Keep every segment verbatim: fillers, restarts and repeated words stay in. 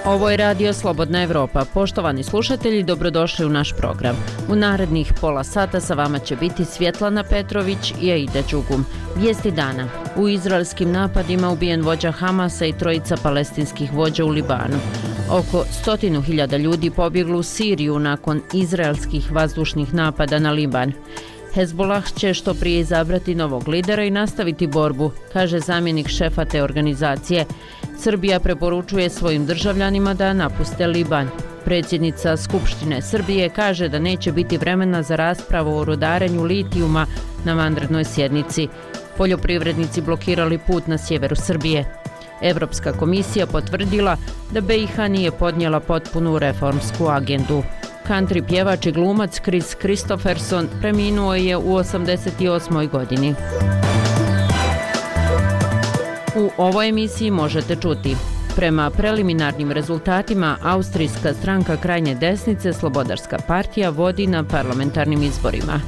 Ovo je Radio Slobodna Evropa. Poštovani slušatelji, dobrodošli u naš program. U narednih pola sata sa vama će biti Svjetlana Petrović i Aida Đugum. Vijesti dana. U izraelskim napadima ubijen vođa Hamasa i trojica palestinskih vođa u Libanu. Oko stotinu hiljada ljudi pobjeglo u Siriju nakon izraelskih vazdušnih napada na Liban. Hezbollah će što prije izabrati novog lidera i nastaviti borbu, kaže zamjenik šefa te organizacije. Srbija preporučuje svojim državljanima da napuste Liban. Predsjednica Skupštine Srbije kaže da neće biti vremena za raspravu o rudarenju litijuma na vanrednoj sjednici. Poljoprivrednici blokirali put na sjeveru Srbije. Evropska komisija potvrdila da B i H nije podnijela potpunu reformsku agendu. Country pjevač i glumac Kris Kristofferson preminuo je u osamdeset osmoj godini. U ovoj emisiji možete čuti: prema preliminarnim rezultatima, austrijska stranka krajnje desnice Slobodarska partija vodi na parlamentarnim izborima.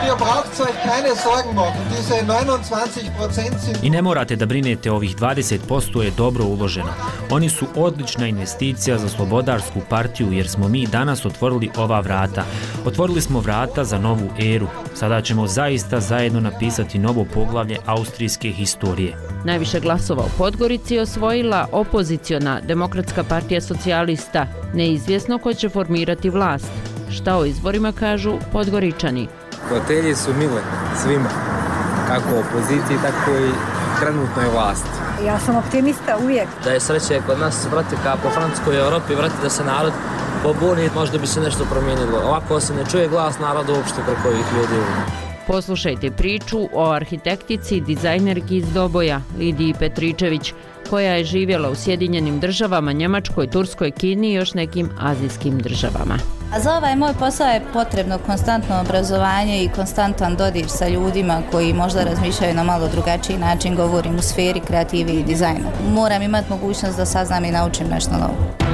I ne morate da brinete, ovih dvadeset posto je dobro uloženo. Oni su odlična investicija za Slobodarsku partiju jer smo mi danas otvorili ova vrata. Otvorili smo vrata za novu eru. Sada ćemo zaista zajedno napisati novo poglavlje austrijske historije. Najviše glasova u Podgorici je osvojila opoziciona Demokratska partija socijalista. Neizvjesno ko će formirati vlast. Šta o izborima kažu Podgoričani? Fotelje su mile svima, kako opoziciji, tako i trenutnoj vlasti. Ja sam optimista uvijek. Da je sreće kod nas, vrati, kao po Francuskoj Europi, vrati da se narod pobuni, možda bi se nešto promijenilo. Ovako se ne čuje glas naroda uopšte preko ovih ljudi. Poslušajte priču o arhitektici, dizajnerki iz Doboja, Lidiji Petričević, koja je živjela u Sjedinjenim državama, Njemačkoj, Turskoj, Kini i još nekim azijskim državama. A za ovaj moj posao je potrebno konstantno obrazovanje i konstantan dodir sa ljudima koji možda razmišljaju na malo drugačiji način, govorim u sferi kreativi i dizajna. Moram imati mogućnost da saznam i naučim nešto novo.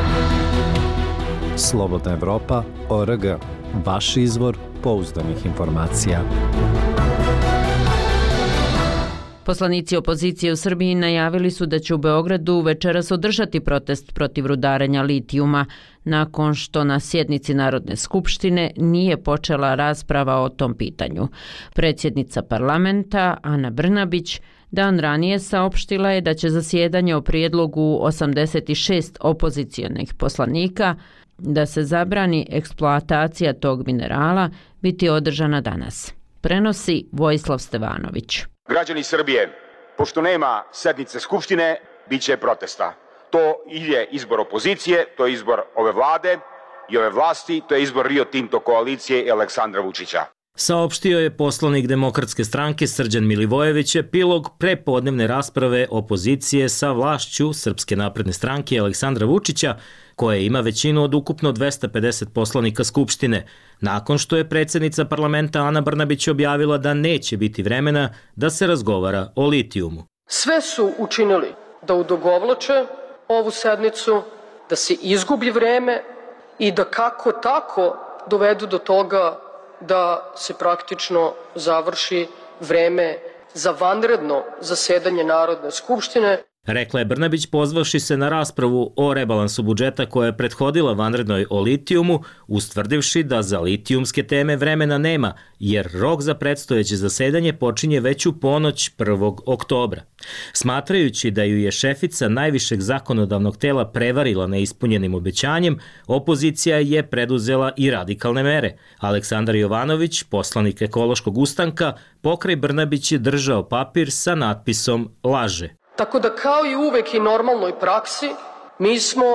Slobodna Evropa, O R G, vaš izvor pouzdanih informacija. Poslanici opozicije u Srbiji najavili su da će u Beogradu večeras održati protest protiv rudarenja litijuma, nakon što na sjednici Narodne skupštine nije počela rasprava o tom pitanju. Predsjednica parlamenta Ana Brnabić dan ranije saopštila je da će zasjedanje o prijedlogu osamdeset šest opozicijonih poslanika da se zabrani eksploatacija tog minerala biti održana danas. Prenosi Vojislav Stevanović. Građani Srbije, pošto nema sednice Skupštine, bit će protesta. To je izbor opozicije, to je izbor ove vlade i ove vlasti, to je izbor Rio Tinto koalicije i Aleksandra Vučića. Saopštio je poslanik Demokratske stranke Srđan Milivojević epilog prepodnevne rasprave opozicije sa vlašću Srpske napredne stranke Aleksandra Vučića, koja ima većinu od ukupno dvesta pedeset poslanika Skupštine, nakon što je predsjednica parlamenta Ana Brnabić objavila da neće biti vremena da se razgovara o litijumu. Sve su učinili da odugovlače ovu sednicu, da se izgubi vreme i da kako tako dovedu do toga da se praktično završi vreme za vanredno zasedanje Narodne skupštine. Rekla je Brnabić pozvavši se na raspravu o rebalansu budžeta koja je prethodila vanrednoj o litijumu, ustvrdivši da za litijumske teme vremena nema, jer rok za predstojeće zasedanje počinje već u ponoć prvog oktobra. Smatrajući da ju je šefica najvišeg zakonodavnog tela prevarila neispunjenim obećanjem, opozicija je preduzela i radikalne mere. Aleksandar Jovanović, poslanik Ekološkog ustanka, pokraj Brnabić je držao papir sa natpisom "Laže". Tako da kao i uvek i normalnoj praksi, mi smo...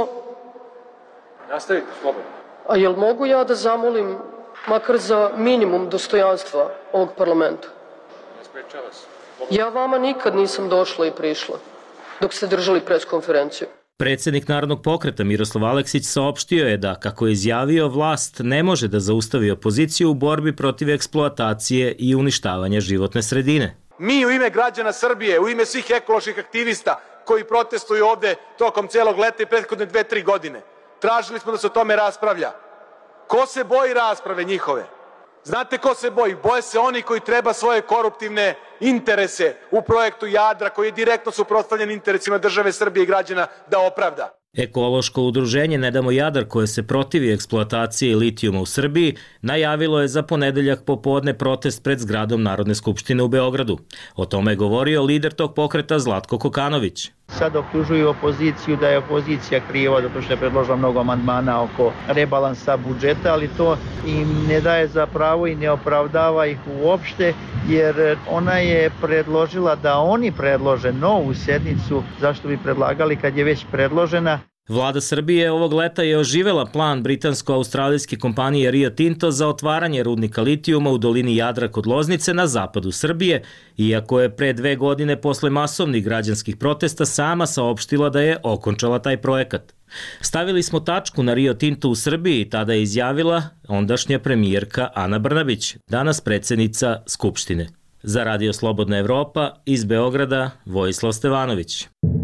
Nastavite, slobodno. A jel mogu ja da zamolim makar za minimum dostojanstva ovog parlamenta? Ne sprečava se. Ja vama nikad nisam došla i prišla dok ste držali preskonferenciju. Predsjednik Narodnog pokreta Miroslav Aleksić saopštio je da, kako je izjavio, vlast ne može da zaustavi opoziciju u borbi protiv eksploatacije i uništavanja životne sredine. Mi u ime građana Srbije, u ime svih ekoloških aktivista koji protestuju ovde tokom celog leta i prethodne dve, tri godine, tražili smo da se o tome raspravlja. Ko se boji rasprave njihove? Znate ko se boji? Boje se oni koji treba svoje koruptivne interese u projektu Jadra, koji je direktno suprotstavljen interesima države Srbije i građana, da opravda. Ekološko udruženje Ne damo Jadar, koje se protivi eksploataciji litijuma u Srbiji, najavilo je za ponedeljak popodne protest pred zgradom Narodne skupštine u Beogradu. O tome je govorio lider tog pokreta Zlatko Kokanović. Sad optužuju opoziciju da je opozicija kriva zato što je predložila mnogo amandmana oko rebalansa budžeta, ali to im ne daje za pravo i ne opravdava ih uopšte, jer ona je predložila da oni predlože novu sednicu, zašto bi predlagali kad je već predložena. Vlada Srbije ovog leta je oživela plan britansko-australijske kompanije Rio Tinto za otvaranje rudnika litijuma u dolini Jadra kod Loznice na zapadu Srbije, iako je pre dve godine posle masovnih građanskih protesta sama saopštila da je okončala taj projekat. Stavili smo tačku na Rio Tinto u Srbiji, tada je izjavila ondašnja premijerka Ana Brnabić, danas predsjednica Skupštine. Za Radio Slobodna Evropa, iz Beograda, Vojislav Stevanović.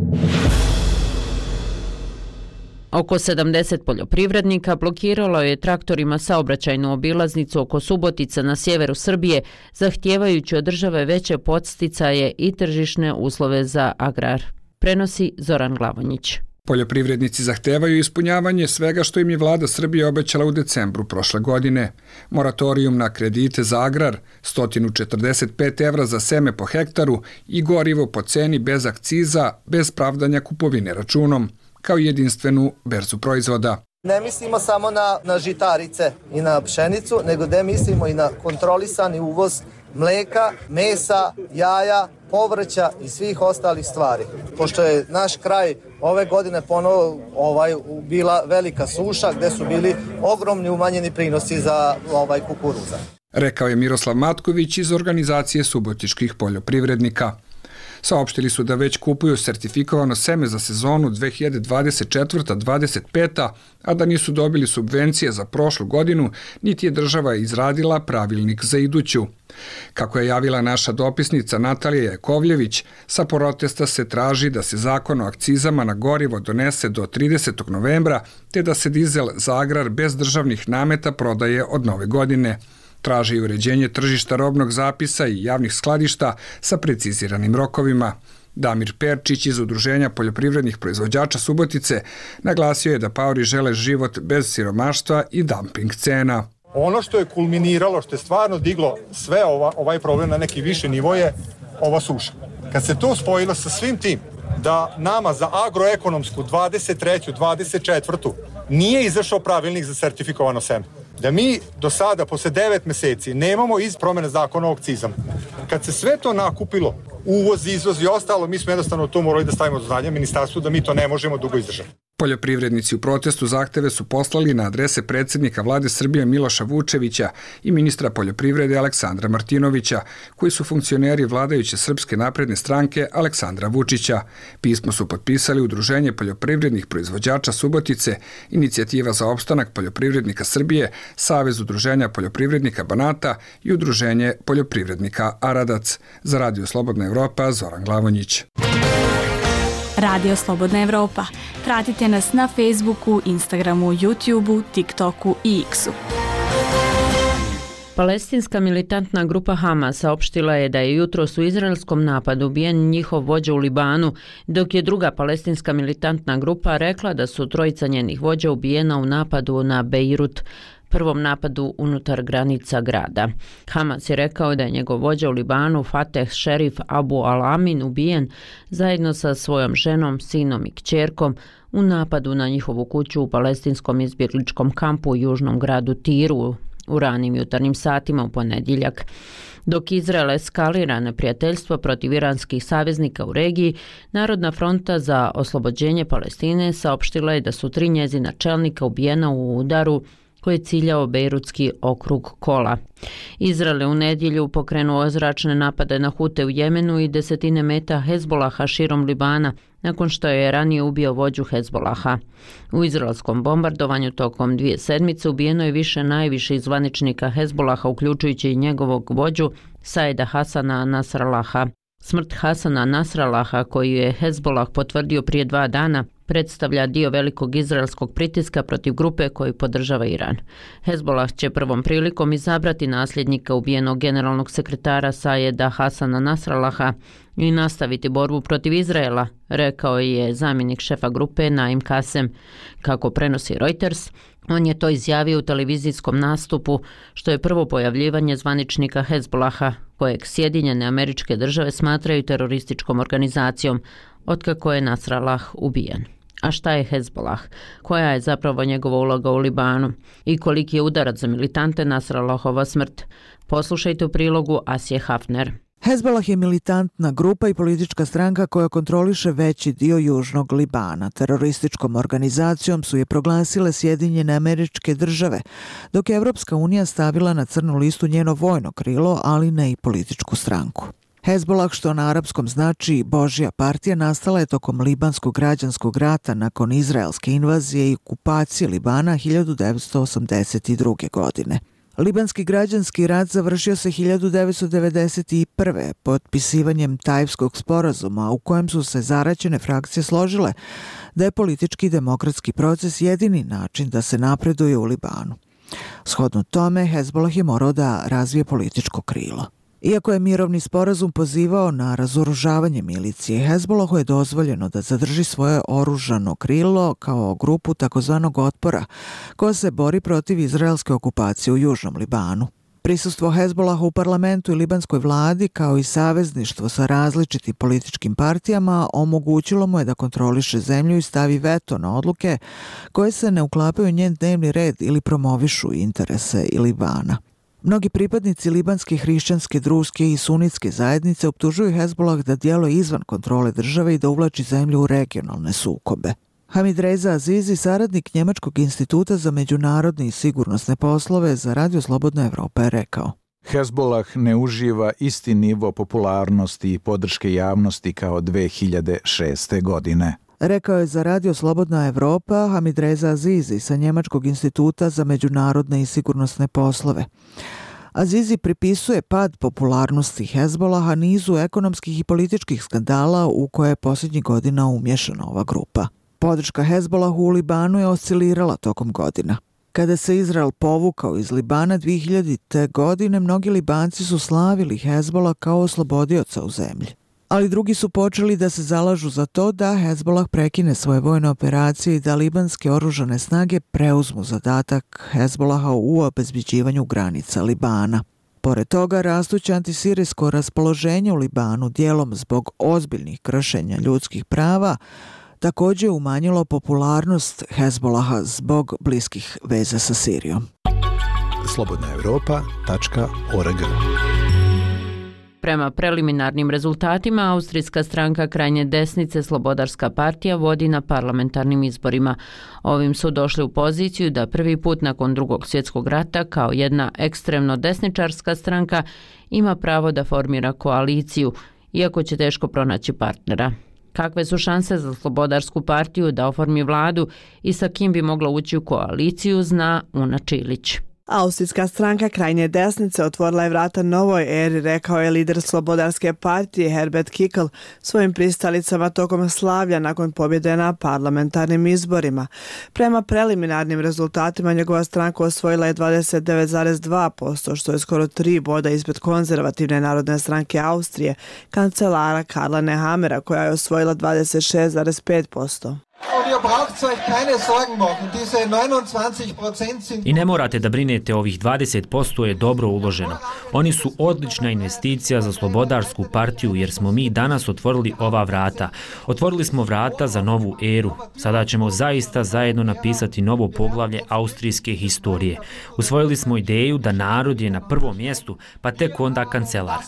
Oko sedamdeset poljoprivrednika blokiralo je traktorima saobraćajnu obilaznicu oko Subotica na sjeveru Srbije, zahtijevajući od države veće podsticaje i tržišne uslove za agrar. Prenosi Zoran Glavonjić. Poljoprivrednici zahtevaju ispunjavanje svega što im je vlada Srbije obećala u decembru prošle godine. Moratorijum na kredite za agrar, sto četrdeset pet evra za seme po hektaru i gorivo po ceni bez akciza, bez pravdanja kupovine računom, kao jedinstvenu berzu proizvoda. Ne mislimo samo na, na žitarice i na pšenicu, nego da mislimo i na kontrolisani uvoz mleka, mesa, jaja, povrća i svih ostalih stvari. Pošto je naš kraj ove godine ponovo ovaj, bila velika suša gde su bili ogromni umanjeni prinosi za ovaj kukuruza. Rekao je Miroslav Matković iz organizacije subotičkih poljoprivrednika. Saopštili su da već kupuju sertifikovano seme za sezonu dve hiljade dvadeset četvrta dvadeset peta, a da nisu dobili subvencije za prošlu godinu, niti je država izradila pravilnik za iduću. Kako je javila naša dopisnica Natalija Jakovljević, sa protesta se traži da se zakon o akcizama na gorivo donese do tridesetog novembra, te da se dizel za agrar bez državnih nameta prodaje od nove godine. Traži uređenje tržišta robnog zapisa i javnih skladišta sa preciziranim rokovima. Damir Perčić iz Udruženja poljoprivrednih proizvođača Subotice naglasio je da paori žele život bez siromaštva i dumping cena. Ono što je kulminiralo, što je stvarno diglo sve ova, ovaj problem na neki više nivo je ova suša. Kad se to spojilo sa svim tim, da nama za agroekonomsku dvadeset treću dvadeset četvrtu nije izašao pravilnik za sertifikovano seme. Da mi do sada, posle devet meseci, nemamo iz promene zakona o akcizama. Kad se sve to nakupilo, uvoz, izvoz i ostalo, mi smo jednostavno to morali da stavimo do znanja ministarstvu da mi to ne možemo dugo izdržati. Poljoprivrednici u protestu zahteve su poslali na adrese predsjednika vlade Srbije Miloša Vučevića i ministra poljoprivrede Aleksandra Martinovića, koji su funkcioneri vladajuće Srpske napredne stranke Aleksandra Vučića. Pismo su potpisali Udruženje poljoprivrednih proizvođača Subotice, Inicijativa za opstanak poljoprivrednika Srbije, Savez udruženja poljoprivrednika Banata i Udruženje poljoprivrednika Aradac. Za Radio Slobodna Evropa, Zoran Glavonjić. Radio Slobodna Evropa. Pratite nas na Facebooku, Instagramu, YouTubeu, TikToku i X-u. Palestinska militantna grupa Hamas saopštila je da je jutros u izraelskom napadu ubijen njihov vođa u Libanu, dok je druga palestinska militantna grupa rekla da su trojica njenih vođa ubijena u napadu na Bejrut, prvom napadu unutar granica grada. Hamas je rekao da je njegov vođa u Libanu Fateh Šerif Abu Al-Amin ubijen zajedno sa svojom ženom, sinom i kćerkom u napadu na njihovu kuću u palestinskom izbjegličkom kampu u južnom gradu Tiru u ranim jutarnjim satima u ponedjeljak. Dok Izrael eskalira neprijateljstvo protiv iranskih saveznika u regiji, Narodna fronta za oslobođenje Palestine saopštila je da su tri njezina čelnika ubijena u udaru koji je ciljao Bejrutski okrug Kola. Izrael je u nedjelju pokrenuo zračne napade na Hute u Jemenu i desetine meta Hezbolaha širom Libana, nakon što je ranije ubio vođu Hezbolaha. U izraelskom bombardovanju tokom dvije sedmice ubijeno je više najviših zvaničnika Hezbolaha, uključujući i njegovog vođu Saida Hasana Nasrallaha. Smrt Hasana Nasrallaha, koju je Hezbolah potvrdio prije dva dana, predstavlja dio velikog izraelskog pritiska protiv grupe koju podržava Iran. Hezbolah će prvom prilikom izabrati nasljednika ubijenog generalnog sekretara Sajeda Hasana Nasrallaha i nastaviti borbu protiv Izraela, rekao je zamjenik šefa grupe Naim Kasem. Kako prenosi Reuters, on je to izjavio u televizijskom nastupu, što je prvo pojavljivanje zvaničnika Hezbolaha, kojeg Sjedinjene Američke Države smatraju terorističkom organizacijom, otkako je Nasrallah ubijen. A šta je Hezbolah? Koja je zapravo njegova uloga u Libanu? I koliki je udarac za militante Nasrallahova smrt? Poslušajte u prilogu Asije Hafner. Hezbolah je militantna grupa i politička stranka koja kontroliše veći dio južnog Libana. Terorističkom organizacijom su je proglasile Sjedinjene Američke Države, dok je Evropska unija stavila na crnu listu njeno vojno krilo, ali ne i političku stranku. Hezbolah, što na arapskom znači Božja partija, nastala je tokom libanskog građanskog rata nakon izraelske invazije i okupacije Libana hiljadu devetsto osamdeset druge. godine. Libanski građanski rat završio se hiljadu devetsto devedeset prve. potpisivanjem Tajfskog sporazuma u kojem su se zaraćene frakcije složile da je politički i demokratski proces jedini način da se napreduje u Libanu. Shodno tome, Hezbolah je morao da razvije političko krilo. Iako je mirovni sporazum pozivao na razoružavanje milicije, Hezbolahu je dozvoljeno da zadrži svoje oružano krilo kao grupu takozvanog otpora koja se bori protiv izraelske okupacije u južnom Libanu. Prisustvo Hezbolaha u parlamentu i libanskoj vladi, kao i savezništvo sa različitim političkim partijama, omogućilo mu je da kontroliše zemlju i stavi veto na odluke koje se ne uklapaju u njen dnevni red ili promovišu interese Libana. Mnogi pripadnici libanske hrišćanske, druske i sunitske zajednice optužuju Hezbolah da djeluje izvan kontrole države i da uvlači zemlju u regionalne sukobe. Hamid Reza Azizi, saradnik Njemačkog instituta za međunarodne i sigurnosne poslove za Radio Slobodna Evropa, je rekao: Hezbolah ne uživa isti nivo popularnosti i podrške javnosti kao dve hiljade šeste. godine. Rekao je za Radio Slobodna Evropa Hamid Reza Azizi sa Njemačkog instituta za međunarodne i sigurnosne poslove. Azizi pripisuje pad popularnosti Hezbolaha nizu ekonomskih i političkih skandala u koje je posljednjih godina umješana ova grupa. Podrška Hezbolahu u Libanu je oscilirala tokom godina. Kada se Izrael povukao iz Libana dvije hiljadite. godine, mnogi Libanci su slavili Hezbolah kao oslobodioca u zemlji. Ali drugi su počeli da se zalažu za to da Hezbolah prekine svoje vojne operacije i da libanske oružane snage preuzmu zadatak Hezbolaha u obezbeđivanju granica Libana. Pored toga, rastuće antisirijsko raspoloženje u Libanu, dijelom zbog ozbiljnih kršenja ljudskih prava, također umanjilo popularnost Hezbolaha zbog bliskih veza sa Sirijom. slobodna evropa tačka org. Prema preliminarnim rezultatima, austrijska stranka krajnje desnice Slobodarska partija vodi na parlamentarnim izborima. Ovim su došli u poziciju da prvi put nakon drugog svjetskog rata kao jedna ekstremno desničarska stranka ima pravo da formira koaliciju, iako će teško pronaći partnera. Kakve su šanse za Slobodarsku partiju da oformi vladu i sa kim bi mogla ući u koaliciju, zna Una Čilić. Austrijska stranka krajnje desnice otvorila je vrata novoj eri, rekao je lider Slobodarske partije Herbert Kickl svojim pristalicama tokom slavlja nakon pobjede na parlamentarnim izborima. Prema preliminarnim rezultatima njegova stranka osvojila je dvadeset devet zarez dva posto, što je skoro tri boda ispred konzervativne narodne stranke Austrije, kancelara Karla Nehammera, koja je osvojila dvadeset šest zarez pet posto. I ne morate da brinete, ovih dvadeset posto je dobro uloženo. Oni su odlična investicija za Slobodarsku partiju jer smo mi danas otvorili ova vrata. Otvorili smo vrata za novu eru. Sada ćemo zaista zajedno napisati novo poglavlje austrijske historije. Usvojili smo ideju da narod je na prvom mjestu, pa tek onda kancelar.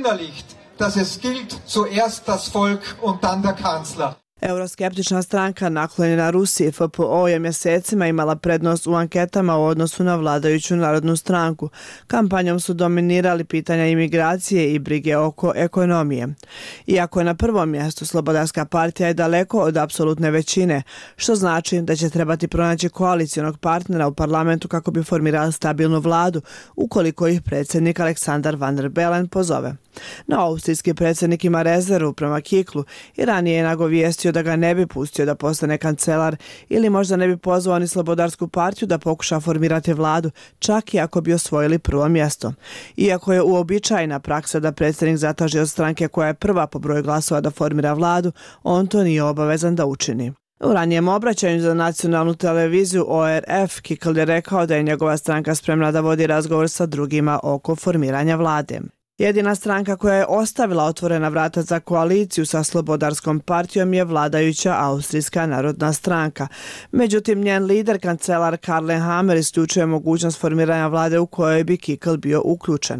Euroskeptična stranka naklonjena Rusiji F P O je mjesecima imala prednost u anketama u odnosu na vladajuću narodnu stranku. Kampanjom su dominirali pitanja imigracije i brige oko ekonomije. Iako je na prvom mjestu, Slobodarska partija je daleko od apsolutne većine, što znači da će trebati pronaći koalicijonog partnera u parlamentu kako bi formirali stabilnu vladu, ukoliko ih predsjednik Aleksandar Van der Bellen pozove. No, austrijski predsjednik ima rezervu prema Kiklu i ranije je nagovijestio da ga ne bi pustio da postane kancelar ili možda ne bi pozvao ni Slobodarsku partiju da pokuša formirati vladu, čak i ako bi osvojili prvo mjesto. Iako je uobičajena praksa da predsjednik zatraži od stranke koja je prva po broju glasova da formira vladu, on to nije obavezan da učini. U ranijem obraćanju za nacionalnu televiziju O R F, Kikl je rekao da je njegova stranka spremna da vodi razgovor sa drugima oko formiranja vlade. Jedina stranka koja je ostavila otvorena vrata za koaliciju sa Slobodarskom partijom je vladajuća Austrijska narodna stranka. Međutim, njen lider, kancelar Karl Nehammer, isključuje mogućnost formiranja vlade u kojoj bi Kikl bio uključen.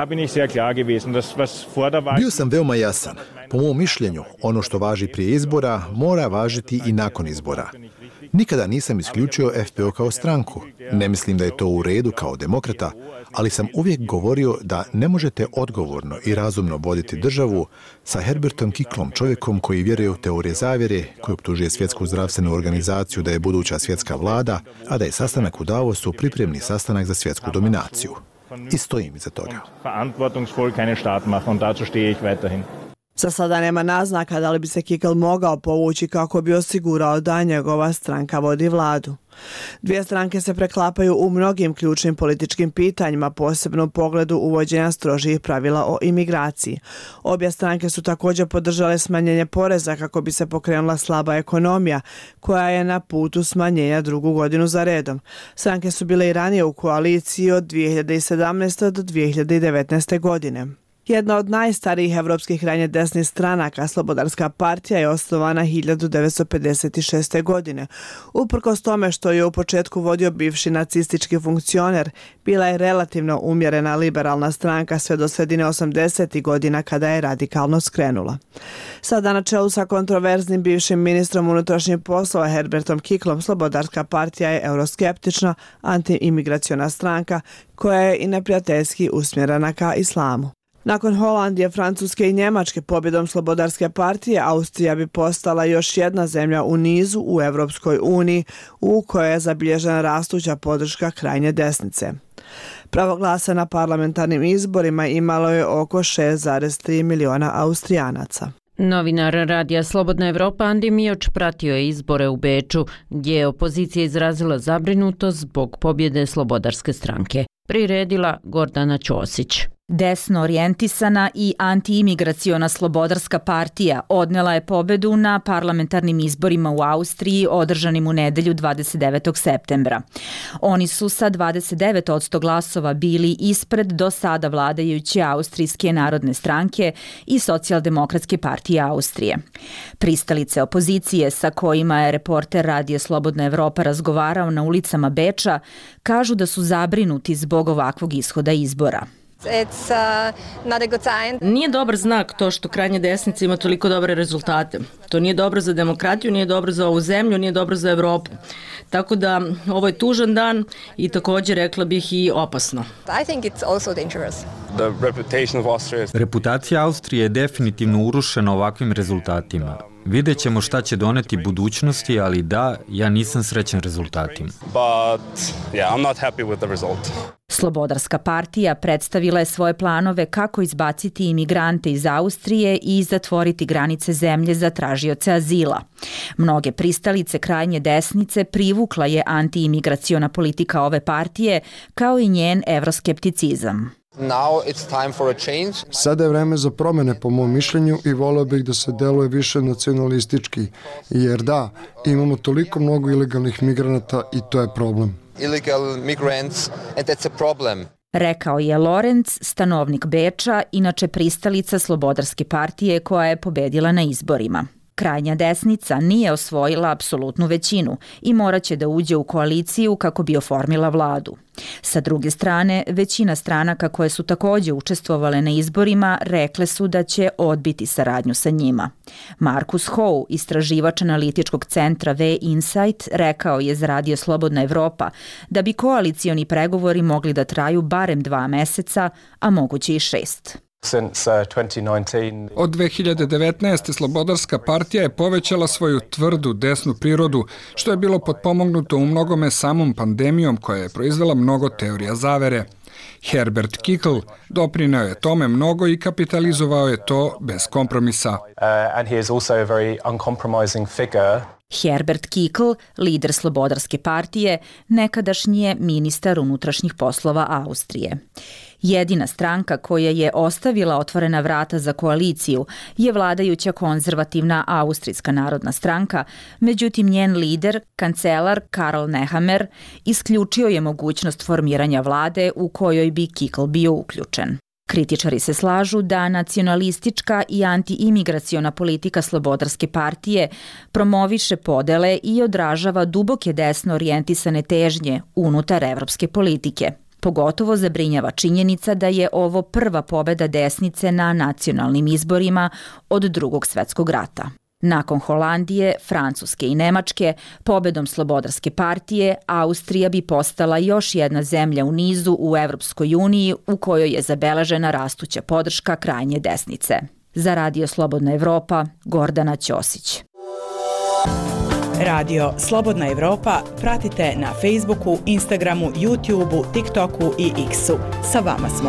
Bio sam veoma jasan. Po mom mišljenju, ono što važi prije izbora mora važiti i nakon izbora. Nikada nisam isključio F P O kao stranku. Ne mislim da je to u redu kao demokrata, ali sam uvijek govorio da ne možete odgovorno i razumno voditi državu sa Herbertom Kiklom, čovjekom koji vjeruje u teorije zavjere, koji optužuje svjetsku zdravstvenu organizaciju da je buduća svjetska vlada, a da je sastanak u Davosu pripremni sastanak za svjetsku dominaciju. I stojim iza toga. Za sada nema naznaka da li bi se Kikl mogao povući kako bi osigurao da njegova stranka vodi vladu. Dvije stranke se preklapaju u mnogim ključnim političkim pitanjima, posebno u pogledu uvođenja strožih pravila o imigraciji. Obje stranke su također podržale smanjenje poreza kako bi se pokrenula slaba ekonomija, koja je na putu smanjenja drugu godinu za redom. Stranke su bile i ranije u koaliciji od dvije hiljade sedamnaeste. do dvije hiljade devetnaeste. godine. Jedna od najstarijih evropskih krajnje desnih stranaka, Slobodarska partija, je osnovana hiljadu devetsto pedeset šeste. godine. Uprkos tome što je u početku vodio bivši nacistički funkcioner, bila je relativno umjerena liberalna stranka sve do sredine osamdesetih godina kada je radikalno skrenula. Sada na čelu sa kontroverznim bivšim ministrom unutrašnjih poslova Herbertom Kiklom, Slobodarska partija je euroskeptična, antiimigraciona stranka koja je i neprijateljski usmjerena ka islamu. Nakon Holandije, Francuske i Njemačke pobjedom Slobodarske partije, Austrija bi postala još jedna zemlja u nizu u Evropskoj uniji u kojoj je zabilježena rastuća podrška krajnje desnice. Pravo glasa na parlamentarnim izborima imalo je oko šest zarez tri miliona Austrijanaca. Novinar Radija Slobodna Evropa Andi Mioč pratio je izbore u Beču, gdje je opozicija izrazila zabrinutost zbog pobjede Slobodarske stranke. Priredila Gordana Ćosić. Desno orijentisana i antiimigraciona Slobodarska partija odnela je pobedu na parlamentarnim izborima u Austriji održanim u nedelju dvadeset devetog septembra. Oni su sa dvadeset devet posto glasova bili ispred do sada vladajuće Austrijske narodne stranke i Socijaldemokratske partije Austrije. Pristalice opozicije sa kojima je reporter Radija Slobodna Evropa razgovarao na ulicama Beča kažu da su zabrinuti zbog ovakvog ishoda izbora. It's, uh, not a good sign. Nije dobar znak to što krajnja desnica ima toliko dobre rezultate. To nije dobro za demokratiju, nije dobro za ovu zemlju, nije dobro za Evropu. Tako da ovo je tužan dan i također rekla bih i opasno. I think it's also dangerous. The reputation of Austria. Reputacija Austrije je definitivno urušena ovakvim rezultatima. Vidjet ćemo šta će doneti budućnosti, ali da, ja nisam srećan rezultatima. But, yeah, I'm not happy with the result. Slobodarska partija predstavila je svoje planove kako izbaciti imigrante iz Austrije i zatvoriti granice zemlje za tražioce azila. Mnoge pristalice krajnje desnice privukla je antiimigraciona politika ove partije, kao i njen evroskepticizam. Now it's time for a change. Sada je vreme za promjene po mom mišljenju i voleo bih da se deluje više nacionalistički, jer da, imamo toliko mnogo ilegalnih migranata i to je problem. Illegal migrants and that's a problem. Rekao je Lorenz, stanovnik Beča, inače pristalica Slobodarske partije koja je pobedila na izborima. Krajnja desnica nije osvojila apsolutnu većinu i moraće da uđe u koaliciju kako bi oformila vladu. Sa druge strane, većina stranaka koje su također učestvovale na izborima rekle su da će odbiti saradnju sa njima. Markus Howe, istraživač analitičkog centra V Insight, rekao je za Radio Slobodna Evropa da bi koalicioni pregovori mogli da traju barem dva meseca, a moguće i šest. Od dve hiljade devetnaeste. Slobodarska partija je povećala svoju tvrdu desnu prirodu, što je bilo potpomognuto u mnogome samom pandemijom koja je proizvela mnogo teorija zavere. Herbert Kickl doprineo je tome mnogo i kapitalizovao je to bez kompromisa. Herbert Kickl, lider Slobodarske partije, nekadašnji je ministar unutrašnjih poslova Austrije. Jedina stranka koja je ostavila otvorena vrata za koaliciju je vladajuća konzervativna Austrijska narodna stranka, međutim njen lider, kancelar Karl Nehammer, isključio je mogućnost formiranja vlade u kojoj bi Kickl bio uključen. Kritičari se slažu da nacionalistička i antiimigraciona politika Slobodarske partije promoviše podele i odražava duboke desno orijentisane težnje unutar evropske politike. Pogotovo zabrinjava činjenica da je ovo prva pobeda desnice na nacionalnim izborima od Drugog svetskog rata. Nakon Holandije, Francuske i Nemačke, pobedom Slobodarske partije, Austrija bi postala još jedna zemlja u nizu u Evropskoj uniji u kojoj je zabeležena rastuća podrška krajnje desnice. Za Radio Slobodna Evropa, Gordana Ćosić. Radio Slobodna Evropa pratite na Facebooku, Instagramu, YouTubeu, TikToku i X-u. Sa vama smo.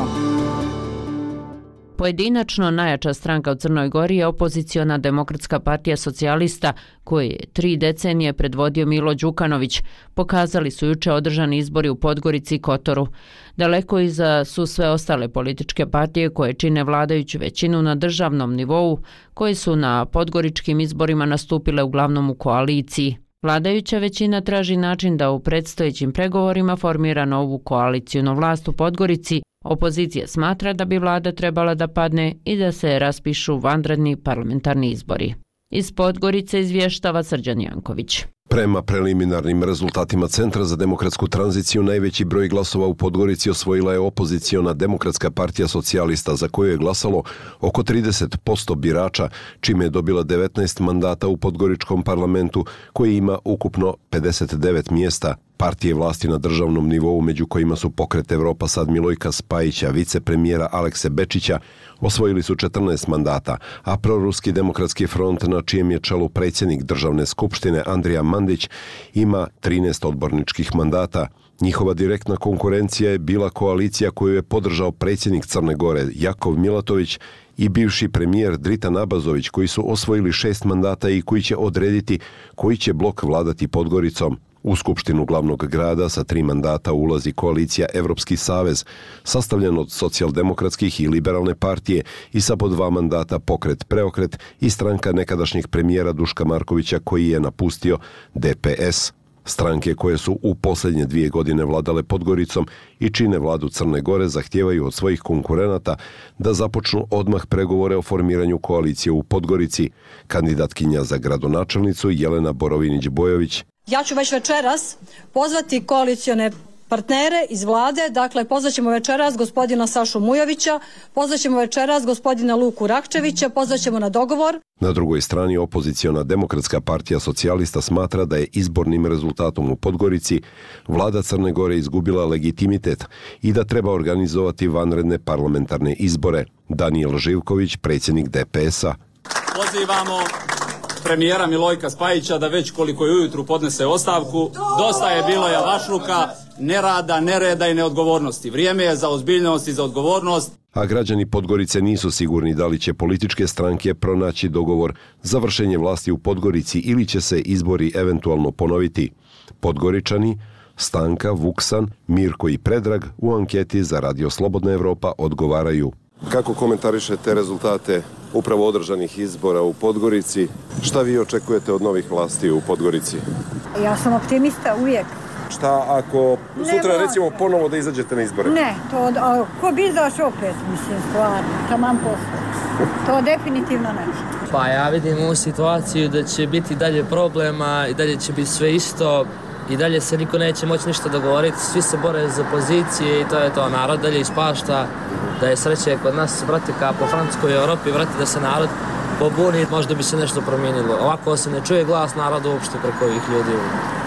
Pojedinačno najjača stranka u Crnoj Gori je opoziciona Demokratska partija socijalista, koju je tri decenije predvodio Milo Đukanović, pokazali su juče održani izbori u Podgorici i Kotoru. Daleko iza su sve ostale političke partije koje čine vladajuću većinu na državnom nivou, koje su na podgoričkim izborima nastupile uglavnom u koaliciji. Vladajuća većina traži način da u predstojećim pregovorima formira novu koalicijnu vlast u Podgorici. Opozicija smatra da bi vlada trebala da padne i da se raspišu vanredni parlamentarni izbori. Iz Podgorice izvještava Srđan Janković. Prema preliminarnim rezultatima Centra za demokratsku tranziciju, najveći broj glasova u Podgorici osvojila je opoziciona Demokratska partija socijalista, za koju je glasalo oko trideset posto birača, čime je dobila devetnaest mandata u podgoričkom parlamentu, koji ima ukupno pedeset devet mjesta. Partije vlasti na državnom nivou, među kojima su Pokret Evropa sad Milojka Spajića, vicepremijera Alekse Bečića, osvojili su četrnaest mandata, a proruski demokratski front, na čijem je čelu predsjednik državne skupštine Andrija Mandić, ima trinaest odborničkih mandata. Njihova direktna konkurencija je bila koalicija koju je podržao predsjednik Crne Gore Jakov Milatović i bivši premijer Dritan Abazović, koji su osvojili šest mandata i koji će odrediti koji će blok vladati Podgoricom. U Skupštinu glavnog grada sa tri mandata ulazi koalicija Evropski savez, sastavljen od socijaldemokratskih i liberalne partije, i sa po dva mandata Pokret Preokret i stranka nekadašnjeg premijera Duška Markovića, koji je napustio D P S. Stranke koje su u posljednje dvije godine vladale Podgoricom i čine vladu Crne Gore zahtijevaju od svojih konkurenata da započnu odmah pregovore o formiranju koalicije u Podgorici. Kandidatkinja za gradonačelnicu Jelena Borovinić-Bojović: Ja ću već večeras pozvati koalicione partnere iz vlade, dakle pozvaćemo večeras gospodina Sašu Mujovića, pozvaćemo večeras gospodina Luku Rakčevića, pozvaćemo na dogovor. Na drugoj strani opoziciona Demokratska partija socijalista smatra da je izbornim rezultatom u Podgorici vlada Crne Gore izgubila legitimitet i da treba organizovati vanredne parlamentarne izbore. Danijel Živković, predsjednik D P S-a: Pozivamo premijera Milojka Spajića da već koliko je ujutru podnese ostavku. Dosta je bilo javašluka, nerada, nereda i neodgovornosti. Vrijeme je za ozbiljnost i za odgovornost. A građani Podgorice nisu sigurni da li će političke stranke pronaći dogovor za vršenje vlasti u Podgorici ili će se izbori eventualno ponoviti. Podgoričani Stanka, Vuksan, Mirko i Predrag u anketi za Radio Slobodna Evropa odgovaraju: Kako komentarišete rezultate upravo održanih izbora u Podgorici? Šta vi očekujete od novih vlasti u Podgorici? Ja sam optimista uvijek. Šta ako sutra ne, recimo ponovo da izađete na izbore? Ne, to, a, ko bi izašao opet, mislim, stvarno, taman posao. To definitivno neće. Pa ja vidim ovu situaciju da će biti dalje problema i dalje će biti sve isto i dalje se niko neće moći ništa dogovoriti, svi se bore za pozicije i to je to, narod dalje ispašta, da je sreće kod nas, brate, kao po Francuskoj Europi, brate, da se narod pobuni, možda bi se nešto promijenilo. Ovako se ne čuje glas naroda uopšte preko ovih ljudi.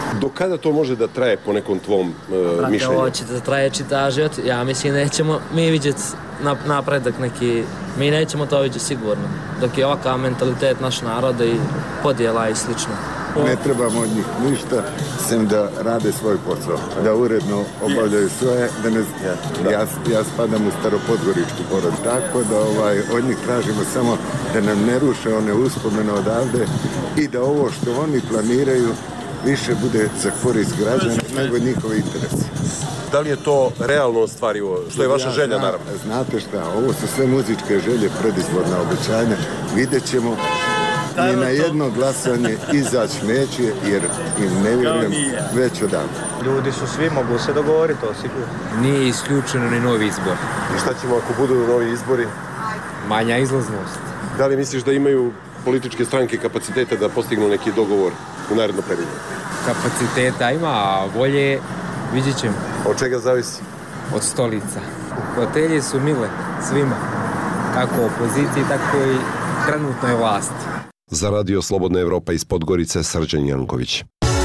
Do kada to može da traje po nekom tvom uh, Brate, mišljenju? ovo će da traje čita život. Ja mislim nećemo mi vidjeti napredak neki, mi nećemo to vidjeti sigurno. Dok je ovakav mentalitet naš naroda i podjela i slično. Ne trebamo od njih ništa, sem da rade svoj posao, da uredno obavljaju svoje, da ne, ja, ja spadam u staropodgoričku porod, tako da ovaj, od njih tražimo samo da nam ne ruše one uspomene odavde i da ovo što oni planiraju više bude za korist građana nego njihovi interesi. Da li je to realno ostvarivo? Što je vaša ja, želja, zna, naravno? Znate šta, ovo su sve muzičke želje, predizborna obećanja. Vidjet ćemo, ni na jedno glasanje izaći neće, jer im ne vjerujem već odavno. Ljudi su svi, mogu se dogovoriti, to sigurno. Nije isključeno ni novi izbor. I šta ćemo ako budu novi izbori? Manja izlaznost. Da li misliš da imaju političke stranke kapacitete da postignu neki dogovor u narednom periodu? Kapaciteta ima, a volje vidjet ćemo. Od čega zavisi? Od stolica. Fotelje su mile svima, kako opoziciji, tako i trenutnoj vlasti. Za Radio Slobodna Evropa iz Podgorice, Srđan Janković.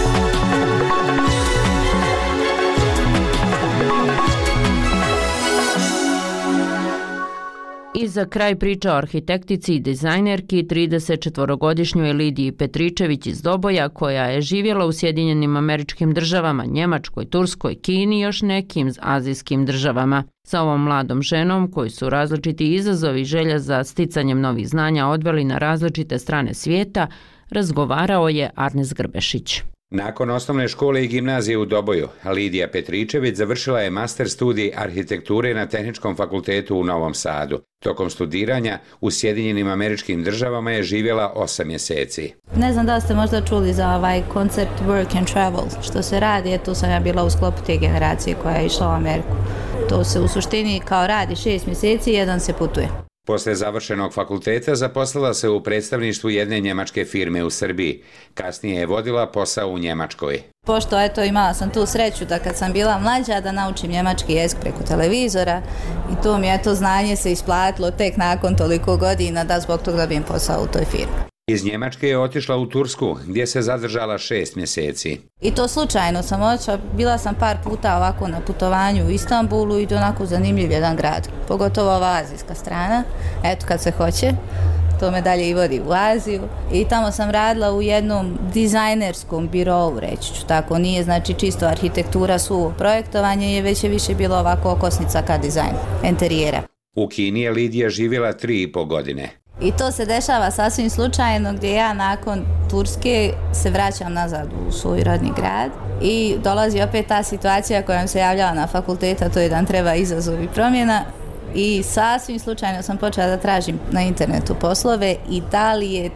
I za kraj priča o arhitektici i dizajnerki tridesetčetvorogodišnjoj Lidiji Petričević iz Doboja, koja je živjela u Sjedinjenim Američkim Državama, Njemačkoj, Turskoj, Kini i još nekim azijskim državama. Sa ovom mladom ženom, koji su različiti izazovi i želja za sticanjem novih znanja odveli na različite strane svijeta, razgovarao je Arnes Grbešić. Nakon osnovne škole i gimnazije u Doboju, Lidija Petričević završila je master studij arhitekture na Tehničkom fakultetu u Novom Sadu. Tokom studiranja u Sjedinjenim Američkim Državama je živjela osam mjeseci. Ne znam da li ste možda čuli za ovaj koncept work and travel. Što se radi, tu sam ja bila u sklopu te generacije koja je išla u Ameriku. To se u suštini kao radi šest mjeseci i jedan se putuje. Posle završenog fakulteta zaposlila se u predstavništvu jedne njemačke firme u Srbiji. Kasnije je vodila posao u Njemačkoj. Pošto eto, imala sam tu sreću da kad sam bila mlađa da naučim njemački jezik preko televizora i to mi je to znanje se isplatilo tek nakon toliko godina da zbog toga dobijem posao u toj firmi. Iz Njemačke je otišla u Tursku, gdje se zadržala šest mjeseci. I to slučajno sam otišla, bila sam par puta ovako na putovanju u Istanbulu i to onako zanimljiv jedan grad, pogotovo ova azijska strana, eto kad se hoće, to me dalje i vodi u Aziju. I tamo sam radila u jednom dizajnerskom birovu, reći ću tako, nije znači čisto arhitektura, suvo projektovanje, je već je više bilo ovako okosnica ka dizajnu, interijera. U Kini je Lidija živjela tri i po godine. I to se dešava sasvim slučajno gdje ja nakon Turske se vraćam nazad u svoj rodni grad i dolazi opet ta situacija koja mi se javljala na fakultetu, to je da treba izazov i promjena i sasvim slučajno sam počela da tražim na internetu poslove i da li je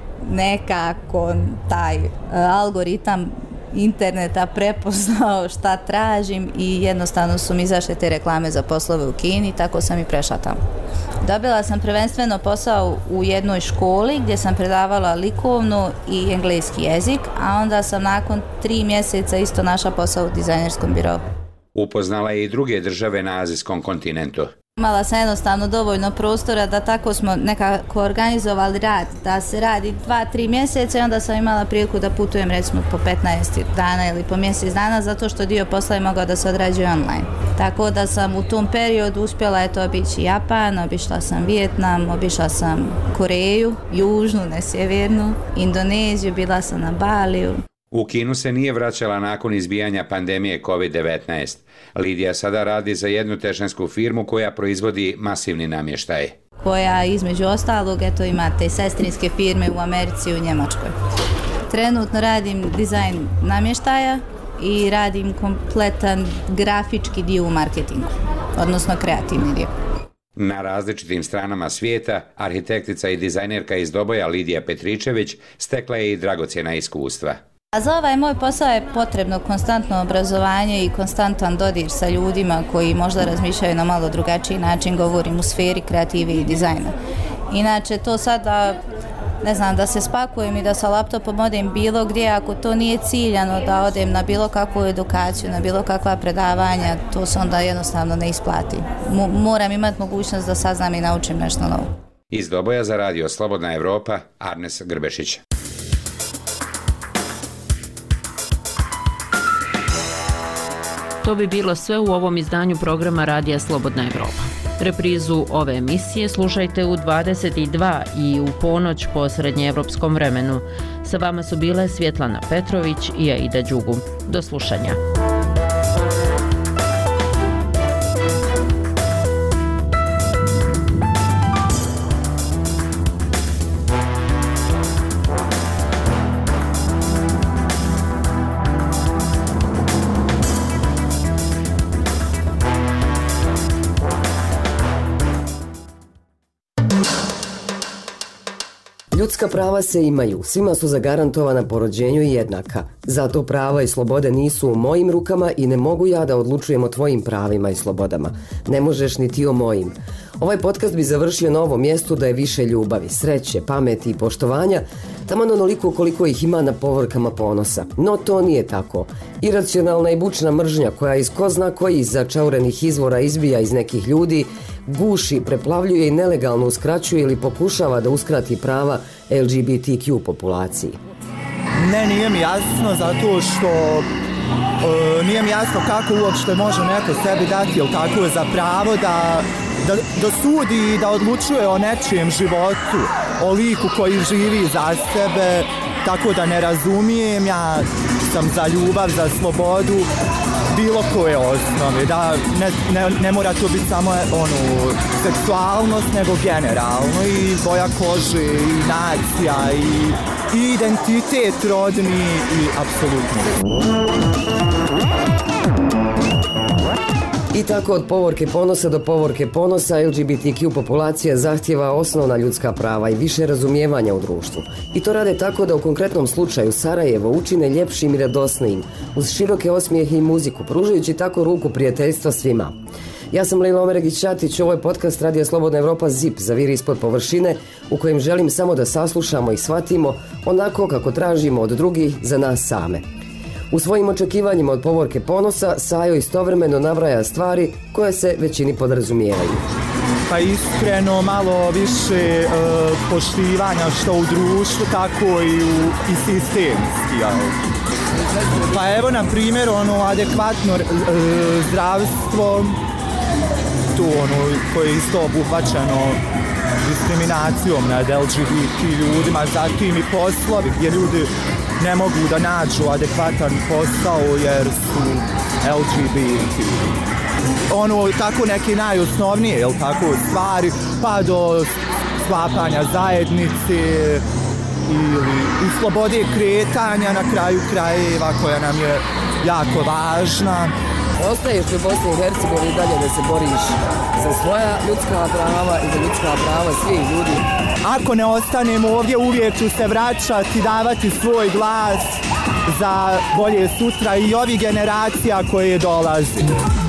nekako taj uh, algoritam interneta prepoznao šta tražim i jednostavno su mi izašle te reklame za poslove u Kini, tako sam i prešla tamo. Dobila sam prvenstveno posao u jednoj školi gdje sam predavala likovno i engleski jezik, a onda sam nakon tri mjeseca isto našla posao u dizajnerskom birovu. Upoznala je i druge države na azijskom kontinentu. Imala sam jednostavno dovoljno prostora da tako smo nekako organizovali rad, da se radi dva, tri mjeseca i onda sam imala priliku da putujem recimo po petnaest dana ili po mjesec dana zato što dio posla je mogao da se odrađuje online. Tako da sam u tom periodu uspjela je to obići Japan, obišla sam Vijetnam, obišla sam Koreju, južnu, ne sjevernu, Indoneziju, bila sam na Baliju. U Kinu se nije vraćala nakon izbijanja pandemije kovid devetnaest. Lidija sada radi za jednu težansku firmu koja proizvodi masivni namještaj. Koja između ostalog eto, ima te sestrinske firme u Americi i u Njemačkoj. Trenutno radim dizajn namještaja i radim kompletan grafički dio u marketingu, odnosno kreativni dio. Na različitim stranama svijeta, arhitektica i dizajnerka iz Doboja Lidija Petričević stekla je i dragocjena iskustva. A za ovaj moj posao je potrebno konstantno obrazovanje i konstantan dodir sa ljudima koji možda razmišljaju na malo drugačiji način, govorim u sferi kreative i dizajna. Inače to sada, ne znam, da se spakujem i da sa laptopom odem bilo gdje, ako to nije ciljano da odem na bilo kakvu edukaciju, na bilo kakva predavanja, to se onda jednostavno ne isplati. M- moram imati mogućnost da saznam i naučim nešto novo. Iz Doboja za Radio Slobodna Evropa, Arnes Grbešić. To bi bilo sve u ovom izdanju programa Radija Slobodna Evropa. Reprizu ove emisije slušajte u dvadeset dva i u ponoć po srednjeevropskom vremenu. Sa vama su bile Svjetlana Petrović i Aida Đugum. Do slušanja. Ljudska prava se imaju, svima su zagarantovana po rođenju i jednaka. Zato prava i slobode nisu u mojim rukama i ne mogu ja da odlučujem o tvojim pravima i slobodama. Ne možeš ni ti o mojim. Ovaj podcast bi završio na ovom mjestu da je više ljubavi, sreće, pameti i poštovanja, taman onoliko koliko ih ima na povorkama ponosa. No to nije tako. Iracionalna i bučna mržnja koja iz ko zna kojih začaurenih izvora izbija iz nekih ljudi, guši, preplavljuje i nelegalno uskraćuje ili pokušava da uskrati prava L G B T Q populaciji. Ne, nije mi jasno zato što e, nije mi jasno kako uopšte može neko sebi dati ili tako za pravo da, da, da sudi i da odlučuje o nečijem životu, o liku koji živi za sebe, tako da ne razumijem, ja sam za ljubav, za slobodu, bilo koje osnove, da ne, ne, ne mora to biti samo ono, seksualnost, nego generalno i boja kože, i nacija, i, i identitet rodni, i apsolutno. I tako od povorke ponosa do povorke ponosa L G B T Q populacija zahtjeva osnovna ljudska prava i više razumijevanja u društvu. I to rade tako da u konkretnom slučaju Sarajevo učine ljepšim i radosnijim, uz široke osmijehe i muziku, pružajući tako ruku prijateljstva svima. Ja sam Lejla Omeregić-Ćatić, ovo je podcast Radija Slobodna Evropa Z I P, Zaviri ispod površine, u kojem želim samo da saslušamo i shvatimo onako kako tražimo od drugih za nas same. U svojim očekivanjima od povorke ponosa Sajo istovremeno nabraja stvari koje se većini podrazumijevaju. Pa iskreno malo više e, poštivanja što u društvu, tako i, u, i sistemski. Ja. Pa evo na primjer ono adekvatno e, zdravstvo, to ono koje je isto obuhvaćeno diskriminacijom nad L G B T ljudima, zatim i poslovi gdje ljudi ne mogu da nađu adekvatan posao jer su L G B T. Ono, tako neke najosnovnije, jel tako, stvari, pa do sklapanja zajednice ili i slobode kretanja na kraju krajeva koja nam je jako važna. Ostaješ u Bosni i Hercegovini dalje da se boriš za svoja ljudska prava i za ljudska prava svih ljudi. Ako ne ostanem ovdje, uvijek ću se vraćati, davati svoj glas za bolje sutra i ovih generacija koje dolazi.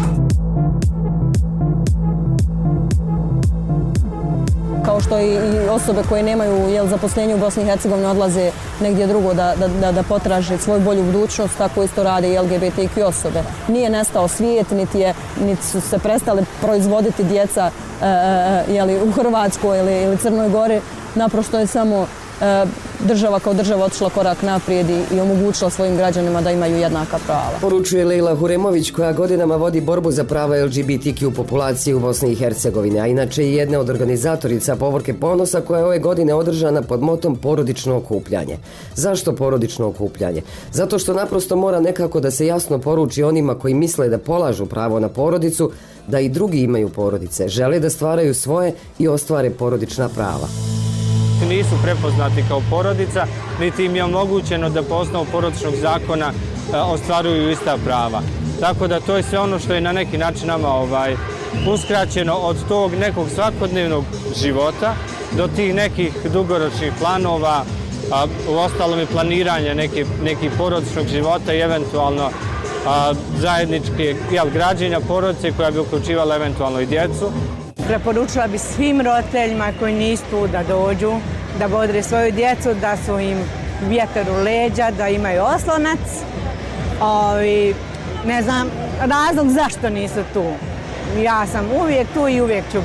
Kao što i osobe koje nemaju jel, zaposlenje u Bosni i Hercegovini odlaze negdje drugo da, da, da, da potraže svoju bolju budućnost, tako isto rade i L G B T Q osobe. Nije nestao svijet, niti, je, niti su se prestali proizvoditi djeca e, jeli, u Hrvatskoj ili, ili Crnoj Gori. Naprosto je samo e, država kao država otišla korak naprijed i, i omogućila svojim građanima da imaju jednaka prava. Poručuje Lejla Huremović koja godinama vodi borbu za prava L G B T Q populacije u Bosni i Hercegovini, a inače i jedna od organizatorica povorke ponosa koja je ove godine održana pod motom porodično okupljanje. Zašto porodično okupljanje? Zato što naprosto mora nekako da se jasno poruči onima koji misle da polažu pravo na porodicu, da i drugi imaju porodice, žele da stvaraju svoje i ostvare porodična prava. Nisu prepoznati kao porodica, niti im je omogućeno da po osnovu porodičnog zakona e, ostvaruju ista prava. Tako da to je sve ono što je na neki način nama ovaj, uskraćeno od tog nekog svakodnevnog života do tih nekih dugoročnih planova, a u ostalom i planiranja nekih neki porodičnog života i eventualno a, zajedničke jel, građenja porodice koja bi uključivala eventualno i djecu. Preporučila bi svim roditeljima koji nisu tu da dođu, da bodre svoju djecu, da su im vjetar u leđa, da imaju oslonac. Ovi, ne znam razlog zašto nisu tu. Ja sam uvijek tu i uvijek ću biti.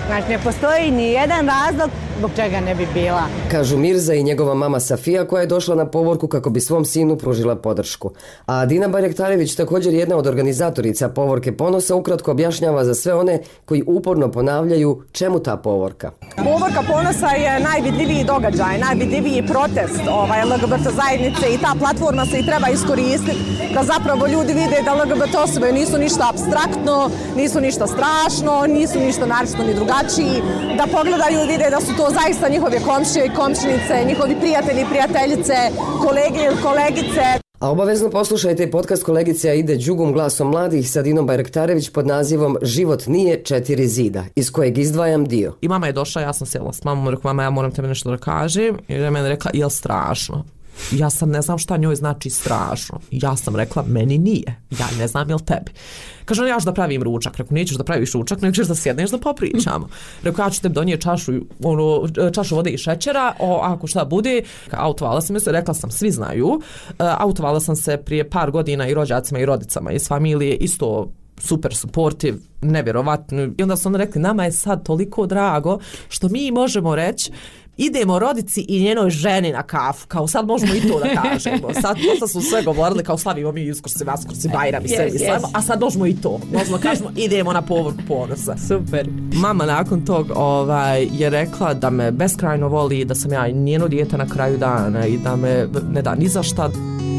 Znači, ne postoji ni jedan razlog zbog čega ne bi bila. Kažu Mirza i njegova mama Safija koja je došla na povorku kako bi svom sinu pružila podršku. A Dina Bajrektarević, također jedna od organizatorica Povorke ponosa, ukratko objašnjava za sve one koji uporno ponavljaju čemu ta povorka. Povorka ponosa je najvidljiviji događaj, najvidljiviji protest ovaj, L G B T zajednice i ta platforma se i treba iskoristiti da zapravo ljudi vide da L G B T osobe nisu ništa apstraktno, nisu ništa strašno, nisu ništa naročito ni drugačiji, da pogledaju i vide da su to zaista njihove komšije i komšinice, njihovi prijatelji i prijateljice, kolege i kolegice. A obavezno poslušajte podcast kolegice Aide Đugum glasom mladih sa Dinom Bajrektarević pod nazivom Život nije četiri zida, iz kojeg izdvajam dio. I mama je došla, ja sam sjela s mamom, rekla, mama, ja moram tebe nešto da kažem. I je meni rekla, jel strašno? Ja sam ne znam šta njoj znači strašno. Ja sam rekla, meni nije. Ja ne znam jel tebi. Kaže, ja ću da pravim ručak. Rekao, nećeš da praviš ručak, nego ćeš da sjedneš da popričamo. Rekao, ja ću tebi donijeti čašu, ono, čašu vode i šećera, o, ako šta bude. Autovala sam se, rekla sam, svi znaju. Autovala sam se prije par godina i rođacima i rodicama iz familije, isto super supportive, nevjerovatno. I onda su onda rekli, nama je sad toliko drago što mi možemo reći idemo rodici i njenoj ženi na kafu, kao sad možemo i to da kažemo. Sad dosta su sve govorili kao slavimo mi Uskrsi, Vaskrsi, Bajram i sve yes, yes. A sad možemo i to. Možemo kažemo idemo na Povorku ponosa. Super. Mama nakon tog ovaj, je rekla da me beskrajno voli, da sam ja njeno dijete na kraju dana i da me ne da ni za šta.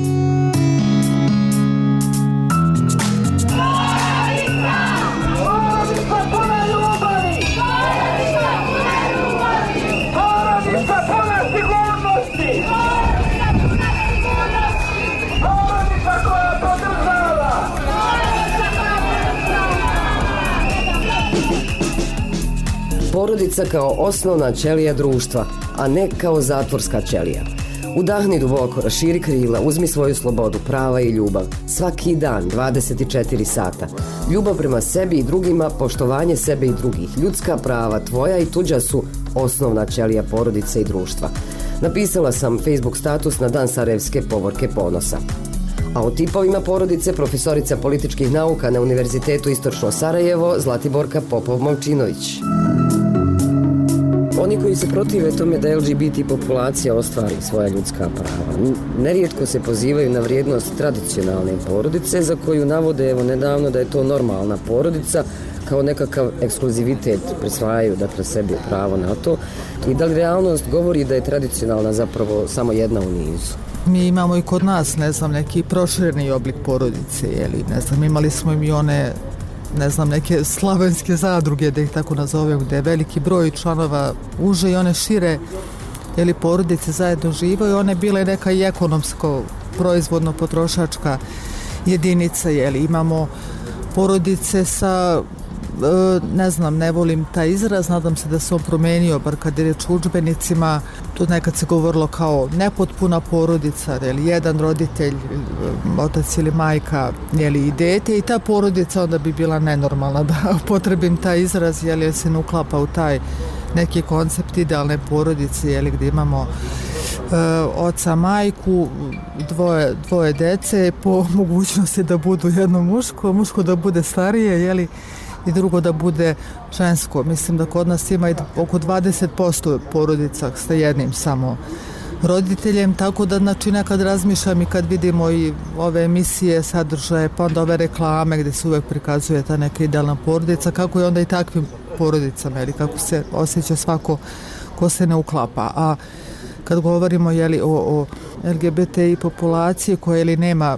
Porodica kao osnovna ćelija društva, a ne kao zatvorska ćelija. Udahni duboko, raširi krila, uzmi svoju slobodu, prava i ljubav. Svaki dan, dvadeset četiri sata. Ljubav prema sebi i drugima, poštovanje sebe i drugih. Ljudska prava, tvoja i tuđa su osnovna ćelija porodice i društva. Napisala sam Facebook status na dan Sarajevske Povorke ponosa. A o tipovima porodice profesorica političkih nauka na Univerzitetu Istočno Sarajevo Zlatiborka Popov-Momčinović. Oni koji se protive tome da L G B T populacija ostvari svoja ljudska prava, nerijetko se pozivaju na vrijednost tradicionalne porodice za koju navode evo nedavno da je to normalna porodica, kao nekakav ekskluzivitet prisvajaju dakle sebi pravo na to. I da li realnost govori da je tradicionalna zapravo samo jedna u nizu? Mi imamo i kod nas, ne znam, neki prošireni oblik porodice, jeli, ne znam, imali smo i one, ne znam, neke slavenske zadruge, da ih tako nazovem, gde je veliki broj članova uže i one šire, jeli, porodice zajedno živaju, one bile neka i ekonomsko, proizvodno potrošačka jedinica, jeli, imamo porodice sa, ne znam, ne volim taj izraz, nadam se da se on promenio, bar kad je reč o udžbenicima, to nekad se govorilo kao nepotpuna porodica, jeli, jedan roditelj, otac ili majka, jeli, i dete, i ta porodica onda bi bila nenormalna, da potrebim taj izraz, jeli, se ne uklapa u taj neki koncept idealne porodice, jeli, gdje imamo e, oca, majku, dvoje, dvoje dece, po mogućnosti da budu jedno muško, muško da bude starije, jeli, i drugo da bude žensko. Mislim da kod nas ima i oko dvadeset posto porodica sa jednim samo roditeljem, tako da znači nekad razmišljam i kad vidimo i ove emisije, sadržaje, pa onda ove reklame gdje se uvek prikazuje ta neka idealna porodica, kako je onda i takvim porodicama, ili kako se osjeća svako ko se ne uklapa. A kad govorimo, jeli, o, o L G B T I populaciji koja ili nema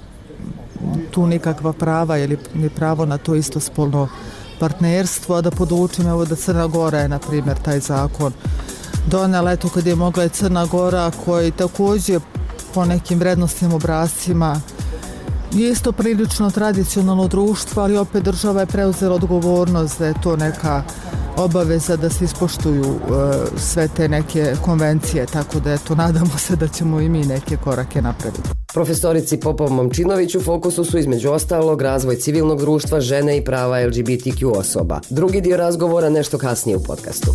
tu nikakva prava ili ni pravo na to istospolno partnerstvo, a da podučim, evo da Crna Gora je, na primjer, taj zakon donela, eto kad je mogla i Crna Gora, koji također po nekim vrednostnim obrascima je isto prilično tradicionalno društvo, ali opet država je preuzela odgovornost da je to neka obaveza da se ispoštuju uh, sve te neke konvencije, tako da eto, nadamo se da ćemo i mi neke korake napraviti. Profesorici Popov-Momčinović u fokusu su između ostalog razvoj civilnog društva, žene i prava L G B T Q osoba. Drugi dio razgovora nešto kasnije u podcastu.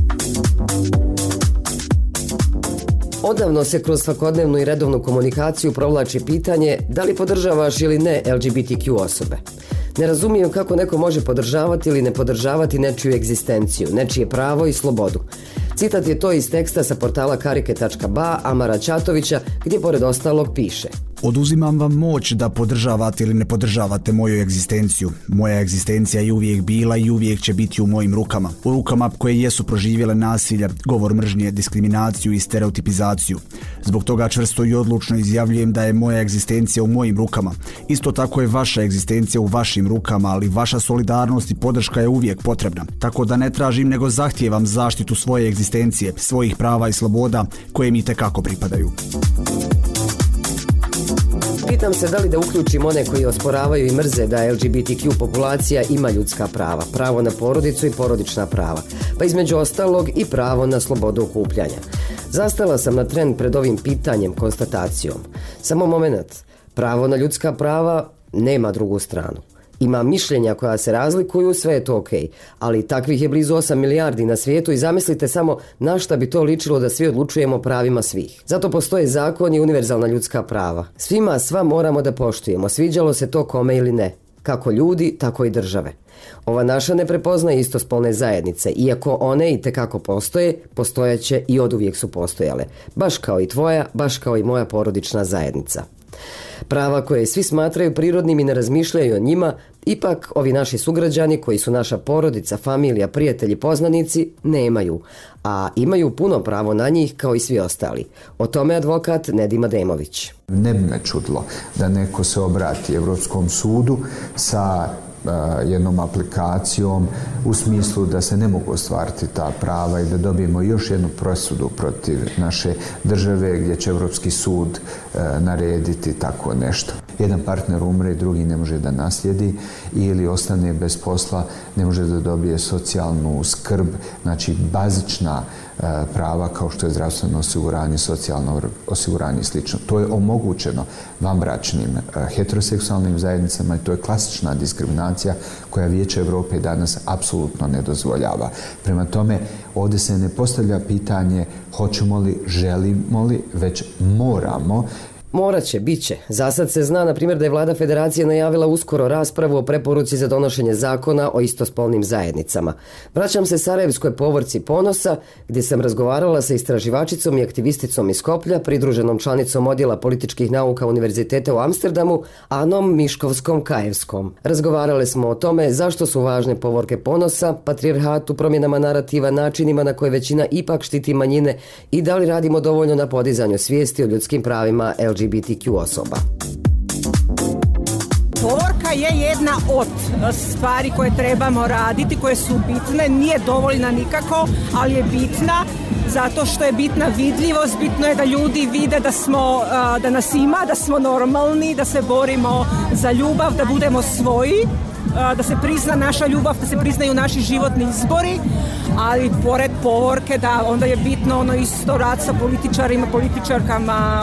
Odavno se kroz svakodnevnu i redovnu komunikaciju provlači pitanje da li podržavaš ili ne L G B T Q osobe. Ne razumijem kako neko može podržavati ili ne podržavati nečiju egzistenciju, nečije pravo i slobodu. Citat je to iz teksta sa portala karike tačka ba Amara Ćatovića, gdje pored ostalog piše: Oduzimam vam moć da podržavate ili ne podržavate moju egzistenciju. Moja egzistencija je uvijek bila i uvijek će biti u mojim rukama. U rukama koje jesu proživjele nasilje, govor mržnje, diskriminaciju i stereotipizaciju. Zbog toga čvrsto i odlučno izjavljujem da je moja egzistencija u mojim rukama. Isto tako je vaša egzistencija u vašim rukama, ali vaša solidarnost i podrška je uvijek potrebna. Tako da ne tražim nego zahtijevam zaštitu svoje egzistencije, svojih prava i sloboda koje mi itekako pripadaju. Pitam se da li da uključim one koji osporavaju i mrze da L G B T Q populacija ima ljudska prava, pravo na porodicu i porodična prava, pa između ostalog i pravo na slobodu okupljanja. Zastala sam na tren pred ovim pitanjem, konstatacijom. Samo moment, pravo na ljudska prava nema drugu stranu. Ima mišljenja koja se razlikuju, sve je to okej, ali takvih je blizu osam milijardi na svijetu i zamislite samo na šta bi to ličilo da svi odlučujemo o pravima svih. Zato postoje zakon i univerzalna ljudska prava. Svima sva moramo da poštujemo, sviđalo se to kome ili ne. Kako ljudi, tako i države. Ova naša ne prepoznaje istospolne zajednice, iako one i tekako postoje, postojaće i oduvijek su postojale. Baš kao i tvoja, baš kao i moja porodična zajednica. Prava koje svi smatraju prirodnim i ne razmišljaju o njima, ipak ovi naši sugrađani koji su naša porodica, familija, prijatelji, poznanici, nemaju, a imaju puno pravo na njih kao i svi ostali. O tome advokat Nedim Ademović. Ne bi me čudilo da neko se obrati Evropskom sudu sa jednom aplikacijom u smislu da se ne mogu ostvariti ta prava i da dobijemo još jednu presudu protiv naše države gdje će Evropski sud narediti tako nešto. Jedan partner umre, drugi ne može da naslijedi ili ostane bez posla, ne može da dobije socijalnu skrb, znači bazična prava kao što je zdravstveno osiguranje, socijalno osiguranje i slično. To je omogućeno vanbračnim heteroseksualnim zajednicama i to je klasična diskriminacija koja Vijeće Europe danas apsolutno ne dozvoljava. Prema tome, ovdje se ne postavlja pitanje hoćemo li, želimo li, već moramo. Morat će, bit će. Zasad se zna, na primjer, da je vlada federacije najavila uskoro raspravu o preporuci za donošenje zakona o istospolnim zajednicama. Vraćam se Sarajevskoj povorci Ponosa, gdje sam razgovarala sa istraživačicom i aktivisticom iz Skoplja, pridruženom članicom odjela političkih nauka Univerziteta u Amsterdamu, Anom Miškovskom-Kajevskom. Razgovarale smo o tome zašto su važne povorke Ponosa, patrijarhatu, promjenama narativa, načinima na koje većina ipak štiti manjine i da li radimo dovoljno na podizanju svijesti o ljudskim pravima L G B T Q osoba. Povorka je jedna od stvari koje trebamo raditi, koje su bitne, nije dovoljna nikako, ali je bitna zato što je bitna vidljivost, bitno je da ljudi vide da smo, da nas ima, da smo normalni, da se borimo za ljubav, da budemo svoji, da se prizna naša ljubav, da se priznaju naši životni izbori, ali pored povorke da onda je bitno ono isto rad sa političarima, političarkama,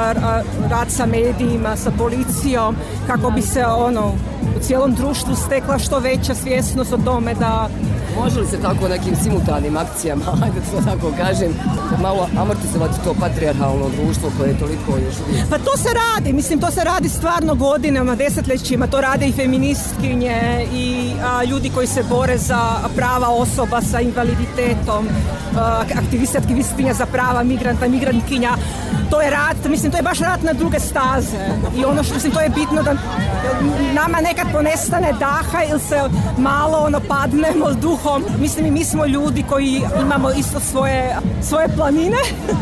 rad sa medijima, sa policijom, kako bi se ono u cijelom društvu stekla što veća svjesnost o tome da... Može li se tako nekim simultanim akcijama, ajde to tako kažem, malo amortizovati to patrijarhalno društvo koje je toliko još uvijek? Pa to se radi, mislim to se radi stvarno godinama, desetljećima, to rade i feministkinje i a, ljudi koji se bore za prava osoba sa invaliditetom, aktiviste, aktivistinja za prava migranta, migrantkinja. To je rat, mislim to je baš rat na druge staze i ono što mislim to je bitno da nama nekad ponestane daha ili se malo ono padnemo duhom. Mislim i mi smo ljudi koji imamo isto svoje, svoje planine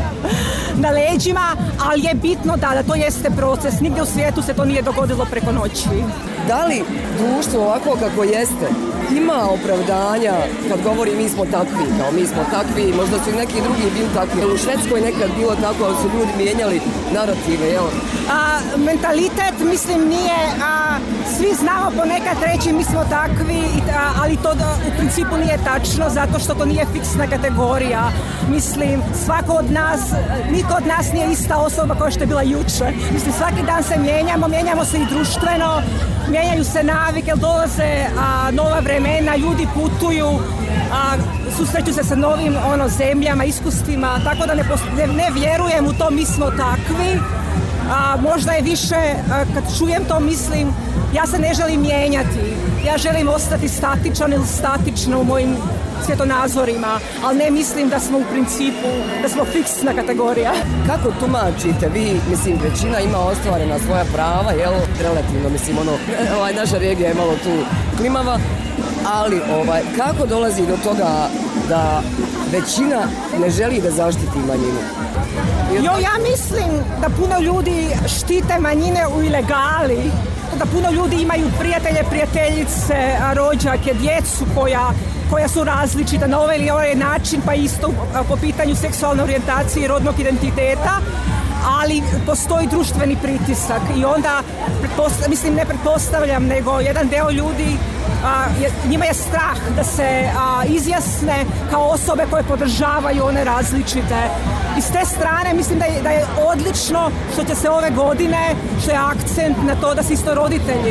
na leđima, ali je bitno da, da to jeste proces. Nigdje u svijetu se to nije dogodilo preko noći. Da li društvo ovako kako jeste ima opravdanja kad govori mi smo takvi, kao mi smo takvi, možda su i neki drugi bili takvi. U Švedskoj nekad bilo tako, ali su ljudi mijenjali narative, jel? A, mentalitet, mislim, nije, a, svi znamo ponekad reći mi smo takvi, a, ali to da, u principu nije tačno, zato što to nije fiksna kategorija. Mislim, svako od nas, niko od nas nije ista osoba koja što je bila juče. Mislim, svaki dan se mijenjamo, mijenjamo se i društveno, mijenjaju se navike, dolaze a, nova vremena, ljudi putuju, a, susreću se sa novim ono, zemljama, iskustvima, tako da ne, ne, ne vjerujem u to mi smo takvi. A, možda je više, a, kad čujem to mislim, ja se ne želim mijenjati. ja želim ostati statičan ili statična u mojim svjetonazorima, ali ne mislim da smo u principu, da smo fiksna kategorija. Kako tumačite vi, mislim, većina ima ostvarena svoja prava, jel, relativno, mislim, ono, ovaj, naša regija je malo tu klimava, ali ovaj, kako dolazi do toga da većina ne želi da zaštiti manjinu? Jo, ja mislim da puno ljudi štite manjine u ilegali, da puno ljudi imaju prijatelje, prijateljice, rođake, djecu koja, koja su različita na ovaj ili ovaj način, pa isto po pitanju seksualne orijentacije i rodnog identiteta, ali postoji društveni pritisak i onda, mislim, ne pretpostavljam, nego jedan deo ljudi, a, je, njima je strah da se a, izjasne kao osobe koje podržavaju one različite. I s te strane mislim da je, da je odlično što će se ove godine, što je akcent na to da se isto roditelji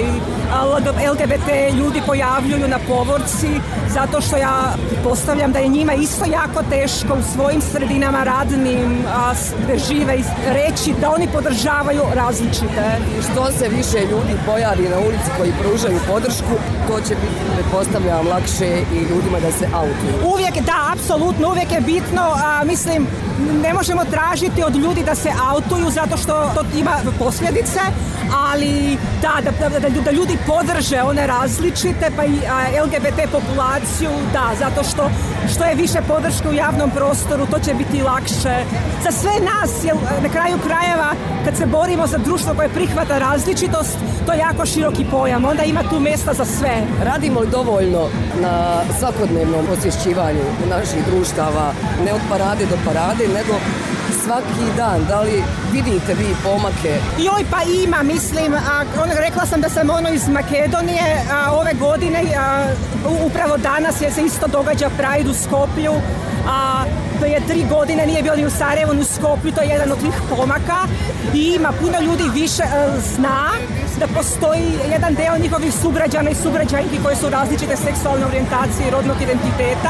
L G B T ljudi pojavljuju na povorci, zato što ja postavljam da je njima isto jako teško u svojim sredinama radnim a, gde žive i reći da oni podržavaju različite. I što se više ljudi pojavi na ulici koji pružaju podršku, to će biti, pretpostavljam, lakše i ljudima da se autuju. Uvijek, da, apsolutno, uvijek je bitno, a, mislim, ne možemo tražiti od ljudi da se autuju zato što to ima posljedice, ali da, da, da, da, da ljudi podrže one različite, pa i a, L G B T populaciju, da, zato što što je više podrške u javnom prostoru, to će biti lakše. Za sve nas, jer na kraju krajeva, kad se borimo za društvo koje prihvata različitost, to je jako široki pojam, onda ima tu mjesta za sve. Radimo li dovoljno na svakodnevnom osvješćivanju naših društava, ne od parade do parade, nego svaki dan? Da li vidite vi pomake? Joj, pa ima, mislim, a, on, rekla sam da sam ono iz Makedonije, a, ove godine, a, upravo danas je se isto događa Pride u Skoplju, a to je tri godine, nije bilo ni u Sarajevu, ni u Skoplju, to je jedan od tih pomaka i ima puno ljudi više a, zna da postoji jedan deo njihovih sugrađana i sugrađanki koje su različite seksualne orijentacije i rodnog identiteta.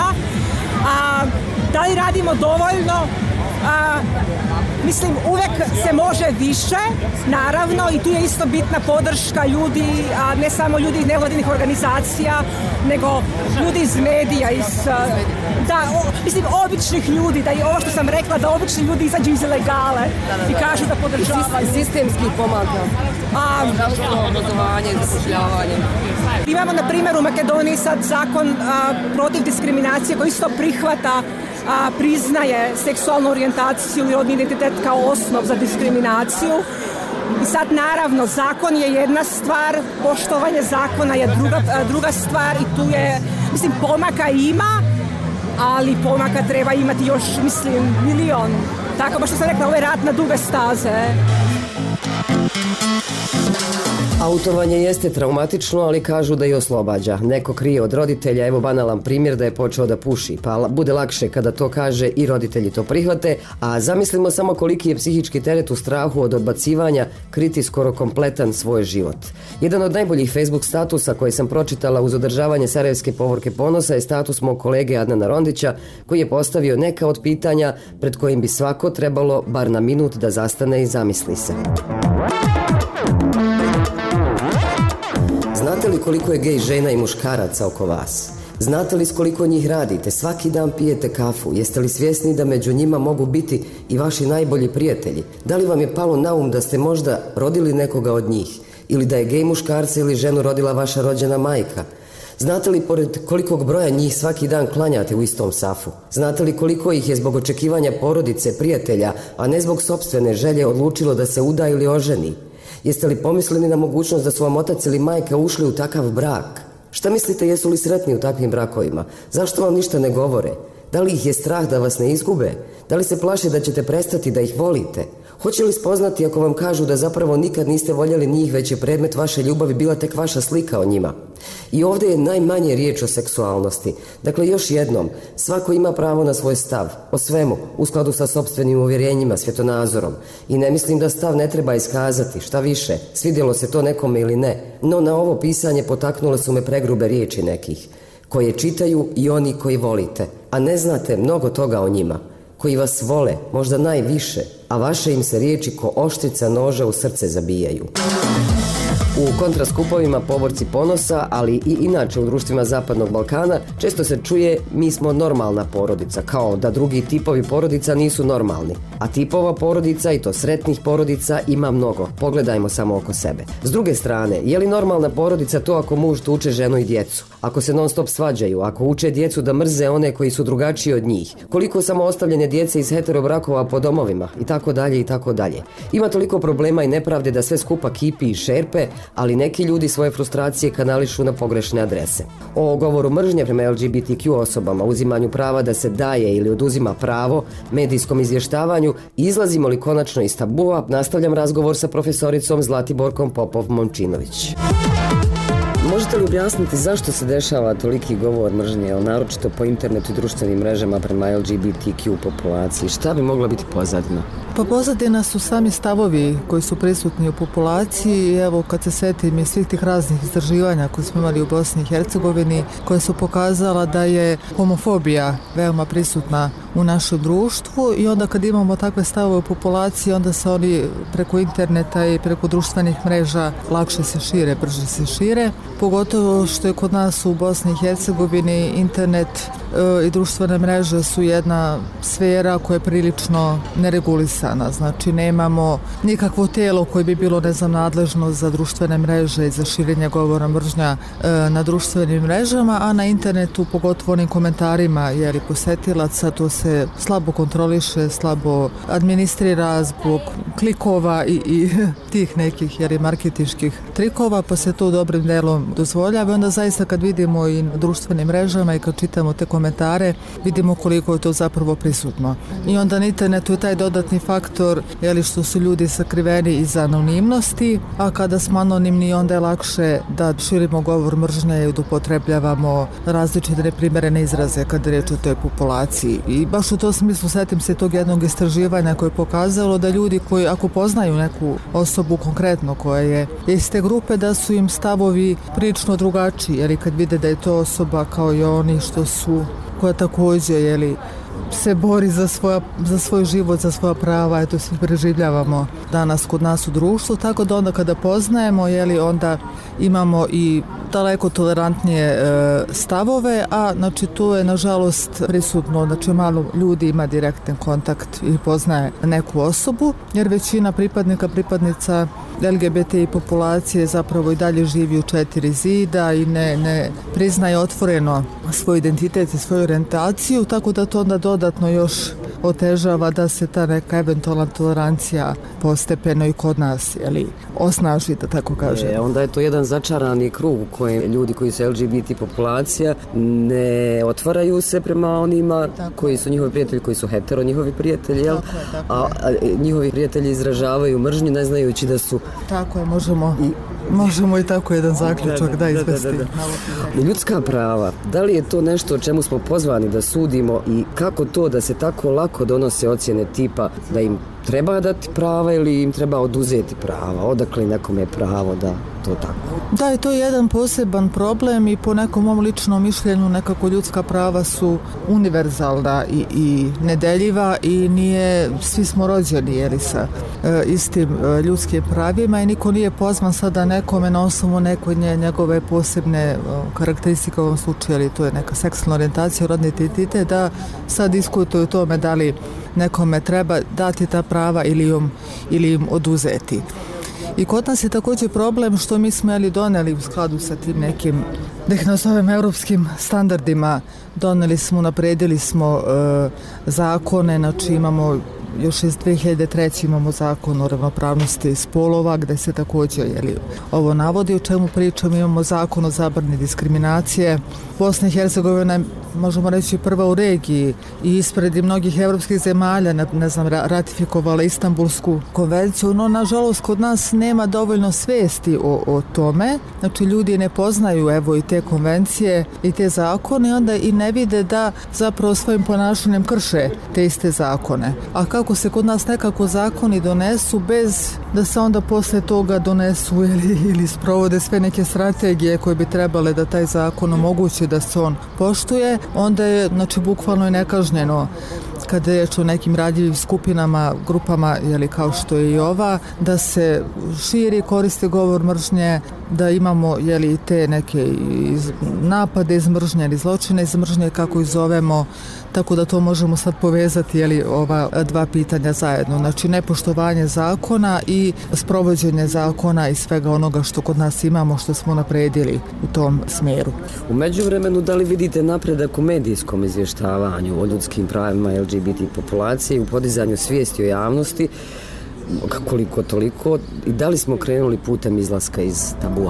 A, da li radimo dovoljno? A, mislim, uvek se može više, naravno, i tu je isto bitna podrška ljudi, a ne samo ljudi iz nevladinih organizacija, nego ljudi iz medija, iz, da, o, mislim, običnih ljudi, da i ovo što sam rekla, da obični ljudi izađu iz ilegale da, da, da. i kažu da podržavaju. Sistemski pomaga. Obrazovanje, zapošljavanje. Imamo, na primjer, u Makedoniji sad zakon a, protiv diskriminacije koji isto prihvata a, priznaje seksualnu orijentaciju i rodni identitet kao osnov za diskriminaciju. I sad, naravno, zakon je jedna stvar, poštovanje zakona je druga, druga stvar i tu je, mislim, pomaka ima, ali pomaka treba imati još, mislim, milion. Tako, baš što sam rekla, ovo je rat na duge staze. Autovanje jeste traumatično, ali kažu da i oslobađa. Neko krije od roditelja, evo banalan primjer da je počeo da puši, pa bude lakše kada to kaže i roditelji to prihvate, a zamislimo samo koliki je psihički teret u strahu od odbacivanja kriti skoro kompletan svoj život. Jedan od najboljih Facebook statusa koje sam pročitala uz održavanje Sarajevske povorke ponosa je status mog kolege Adnana Rondića, koji je postavio neka od pitanja pred kojim bi svako trebalo bar na minut da zastane i zamisli se. Znate li koliko je gej žena i muškaraca oko vas? Znate li s koliko njih radite? Svaki dan pijete kafu? Jeste li svjesni da među njima mogu biti i vaši najbolji prijatelji? Da li vam je palo na um da ste možda rodili nekoga od njih? Ili da je gej muškarca ili ženu rodila vaša rođena majka? Znate li pored kolikog broja njih svaki dan klanjate u istom safu? Znate li koliko ih je zbog očekivanja porodice, prijatelja, a ne zbog sopstvene želje odlučilo da se uda ili oženi? Jeste li pomislili na mogućnost da su vam otac ili majka ušli u takav brak? Šta mislite, jesu li sretni u takvim brakovima? Zašto vam ništa ne govore? Da li ih je strah da vas ne izgube? Da li se plaše da ćete prestati da ih volite? Hoće li spoznati ako vam kažu da zapravo nikad niste voljeli njih, već je predmet vaše ljubavi bila tek vaša slika o njima? I ovdje je najmanje riječ o seksualnosti. Dakle, još jednom, svako ima pravo na svoj stav, o svemu, u skladu sa sopstvenim uvjerenjima, svjetonazorom. I ne mislim da stav ne treba iskazati, šta više, svidjelo se to nekome ili ne, no na ovo pisanje potaknule su me pregrube riječi nekih, koje čitaju i oni koji volite, a ne znate mnogo toga o njima, koji vas vole, možda najviše, a vaše im se riječi ko oštrica noža u srce zabijaju. U kontraskupovima Povorci ponosa, ali i inače u društvima Zapadnog Balkana, često se čuje mi smo normalna porodica, kao da drugi tipovi porodica nisu normalni. A tipova porodica, i to sretnih porodica, ima mnogo. Pogledajmo samo oko sebe. S druge strane, je li normalna porodica to ako muž tuče ženu i djecu? Ako se non stop svađaju, ako uče djecu da mrze one koji su drugačiji od njih? Koliko samo ostavljene djece iz heterobrakova po domovima? I tako dalje, i tako dalje. Ima toliko problema i nepravde da sve skupa kipi i šerpe, ali neki ljudi svoje frustracije kanališu na pogrešne adrese. O govoru mržnje prema L G B T Q osobama, uzimanju prava da se daje ili oduzima pravo, medijskom izvještavanju, izlazimo li konačno iz tabua, nastavljam razgovor sa profesoricom Zlatiborkom Popov-Momčinović. Možete li objasniti zašto se dešava toliki govor mržnje, naročito po internetu i društvenim mrežama prema L G B T Q populaciji? Šta bi mogla biti pozadina? Pa pozadina su sami stavovi koji su prisutni u populaciji. Evo, kad se setim i svih tih raznih istraživanja koje smo imali u Bosni i Hercegovini, koje su pokazala da je homofobija veoma prisutna u našem društvu, i onda kad imamo takve stavove u populaciji, onda se oni preko interneta i preko društvenih mreža lakše se šire, brže se šire. Pogotovo što je kod nas u Bosni i Hercegovini internet e, i društvene mreže su jedna sfera koja je prilično neregulisana. Znači, nemamo nikakvo tijelo koje bi bilo, ne znam, nadležno za društvene mreže i za širenje govora mržnja e, na društvenim mrežama, a na internetu, pogotovo onim komentarima jeli posetilaca, to se slabo kontroliše, slabo administrira zbog klikova i, i tih nekih jeli marketinških trikova, pa se to dobrim delom dozvoljava. Onda zaista kad vidimo i na društvenim mrežama i kad čitamo te komentare, vidimo koliko je to zapravo prisutno. I onda na internetu je taj dodatni faktor, jeli, što su ljudi sakriveni iza anonimnosti, a kada smo anonimni, onda je lakše da širimo govor mržnje i da upotrebljavamo različite neprimjerene izraze kada je reč o toj populaciji. I baš u tom smislu setim se tog jednog istraživanja koje je pokazalo da ljudi koji, ako poznaju neku osobu konkretno koja je iz te grupe, da su im stavovi prilično drugačiji, jer kad vide da je to osoba kao i oni što su, koja također jeli, se bori za, svoja, za svoj život, za svoja prava, eto svi preživljavamo danas kod nas u društvu, tako da onda kada poznajemo, jeli, onda imamo i daleko tolerantnije e, stavove, a znači to je nažalost prisutno, znači malo ljudi ima direktan kontakt i poznaje neku osobu, jer većina pripadnika, pripadnica L G B T populacije zapravo i dalje živi u četiri zida i ne, ne priznaje otvoreno svoj identitet i svoju orijentaciju, tako da to onda dodatno još otežava da se ta neka eventualna tolerancija postepeno i kod nas jeli, osnaži, da tako kažem. E, onda je to jedan začarani krug u kojem ljudi koji su L G B T populacija ne otvaraju se prema onima tako koji su njihovi prijatelji, koji su hetero njihovi prijatelji, jel? Tako je, tako a, a njihovi prijatelji izražavaju mržnju ne znajući da su... Tako je, možemo... I... Možemo i tako jedan zaključak da, da, da izvesti. Da, da, da. Ljudska prava, da li je to nešto o čemu smo pozvani da sudimo i kako to da se tako lako donose ocjene tipa da im treba dati prava ili im treba oduzeti prava? Odakle nekome je pravo da to tako? Da, i to je jedan poseban problem i po nekom mom ličnom mišljenju nekako ljudska prava su univerzalna i, i nedeljiva i nije, svi smo rođeni jeli, sa e, istim e, ljudskim pravima i niko nije pozvan sada nekome na osnovu nekoj nje, njegove posebne e, karakteristike u ovom slučaju, ali to je neka seksualna orijentacija, rodni identitet, da sad diskutuju o tome da li nekome treba dati ta prava ili im, ili im oduzeti. I kod nas je također problem što mi smo jeli doneli u skladu sa tim nekim, da ih nazovem, europskim standardima, doneli smo, napredili smo e, zakone, znači imamo još iz dvije hiljade treće. imamo zakon o ravnopravnosti spolova gdje se također jeli, ovo navodi o čemu pričam. Imamo zakon o zabrani diskriminacije. Bosna i Hercegovina, možemo reći, prva u regiji i ispred mnogih evropskih zemalja, ne, ne znam, ratifikovala Istanbulsku konvenciju, no nažalost kod nas nema dovoljno svesti o, o tome. Znači ljudi ne poznaju evo i te konvencije i te zakone, onda i ne vide da zapravo svojim ponašanjem krše te iste zakone. A kako se kod nas nekako zakoni donesu bez da se onda posle toga donesu ili, ili sprovode sve neke strategije koje bi trebale da taj zakon omogući da se on poštuje, onda je znači bukvalno i nekažnjeno kada je o nekim radljivim skupinama, grupama, jeli, kao što je i ova, da se širi, koriste govor mržnje, da imamo, jeli, te neke iz, napade iz mržnje ili zločine iz mržnje, kako ih zovemo, tako da to možemo sad povezati, jeli, ova dva pitanja zajedno. Znači, nepoštovanje zakona i sprovođenje zakona i svega onoga što kod nas imamo, što smo napredili u tom smjeru. U međuvremenu, da li vidite napredak u medijskom izvještavanju o ljudskim pravima L G B T populacije i u podizanju svijesti o javnosti, koliko toliko, i da li smo krenuli putem izlaska iz tabua?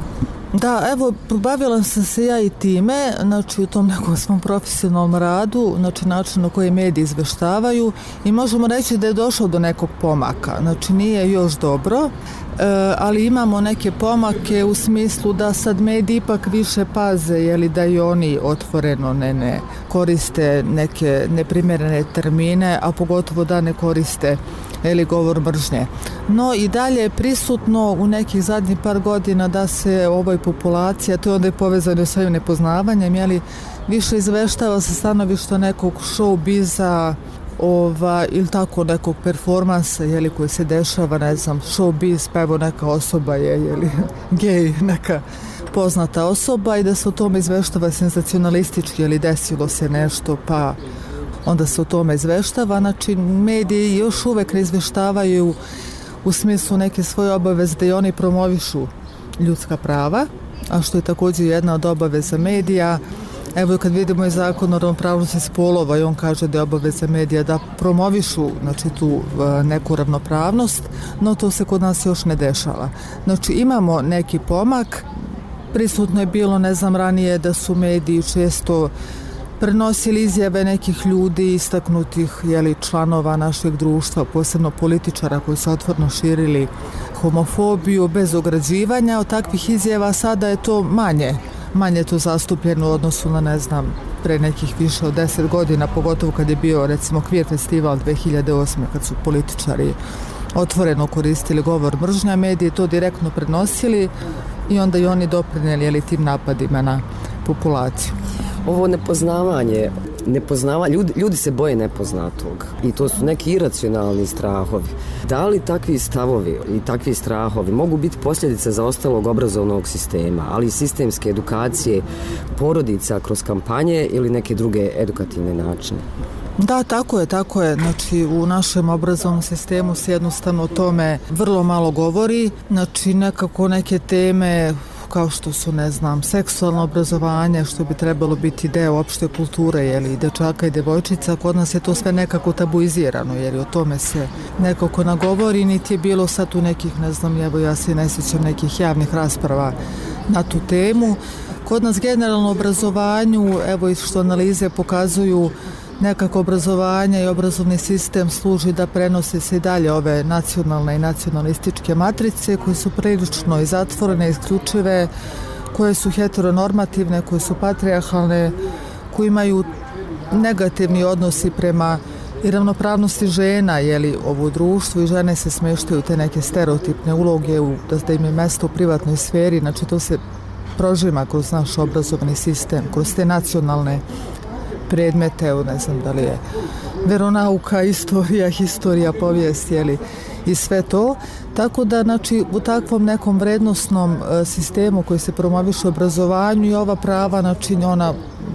Da, evo, bavila sam se ja i time, znači u tom nekom svom profesionalnom radu, znači način na koji mediji izveštavaju, i možemo reći da je došlo do nekog pomaka, znači nije još dobro, e, ali imamo neke pomake u smislu da sad mediji ipak više paze, jeli, da i oni otvoreno ne, ne koriste neke neprimjerene termine, a pogotovo da ne koriste ili govor mržnje. No i dalje je prisutno u nekih zadnjih par godina da se ovoj populaciji, a to je onda je povezano s ovim nepoznavanjem, jeli, više izveštava sa stanovišta nekog showbiza, ova, ili tako nekog performansa, jeli, koji se dešava, ne znam, showbiz, pa evo neka osoba je, jeli, gej, neka poznata osoba, i da se o tome izveštava senzacionalistički, jeli, desilo se nešto, pa onda se o tome izveštava. Znači, mediji još uvek ne izveštavaju u smislu neke svoje obaveze da i oni promovišu ljudska prava, a što je također jedna od obaveza medija. Evo, kad vidimo i zakon o ravnopravnosti spolova, i on kaže da je obaveza medija da promovišu, znači, tu neku ravnopravnost, no to se kod nas još ne dešava. Znači, imamo neki pomak. Prisutno je bilo, ne znam, ranije da su mediji često prenosili izjave nekih ljudi, istaknutih, jeli, članova našeg društva, posebno političara koji su otvoreno širili homofobiju bez ograđivanja. Od takvih izjava sada je to manje, manje je to zastupljeno u odnosu na, ne znam, pre nekih više od deset godina, pogotovo kad je bio, recimo, Queer festival dve hiljade osme, kad su političari otvoreno koristili govor mržnja, mediji to direktno prenosili i onda i oni doprinijeli, jeli, tim napadima na populaciju. Ovo nepoznavanje, nepoznava, ljudi, ljudi se boje nepoznatog i to su neki iracionalni strahovi. Da li takvi stavovi i takvi strahovi mogu biti posljedice zaostalog obrazovnog sistema, ali i sistemske edukacije porodica kroz kampanje ili neke druge edukativne načine? Da, tako je, tako je. Znači, u našem obrazovnom sistemu se jednostavno o tome vrlo malo govori. Znači, nekako neke teme kao što su, ne znam, seksualno obrazovanje, što bi trebalo biti deo opšte kulture, jeli, i dečaka i devojčica, kod nas je to sve nekako tabuizirano, jer o tome se nekako nagovori, niti je bilo sad u nekih, ne znam, evo ja se ne sjećam nekih javnih rasprava na tu temu. Kod nas generalno obrazovanju, evo i što analize pokazuju, nekako obrazovanje i obrazovni sistem služi da prenose se i dalje ove nacionalne i nacionalističke matrice koje su prilično i zatvorene, isključive, koje su heteronormativne, koje su patrijarhalne, koje imaju negativni odnosi prema i ravnopravnosti žena, jeli, ovo društvo, i žene se smeštaju te neke stereotipne uloge u, da im je mesto u privatnoj sferi. Znači, to se prožima kroz naš obrazovni sistem, kroz te nacionalne predmete, ne znam da li je veronauka, istorija, historija, povijest, jeli, i sve to. Tako da, znači, u takvom nekom vrednosnom sistemu koji se promoviše u obrazovanju i ova prava, znači, ona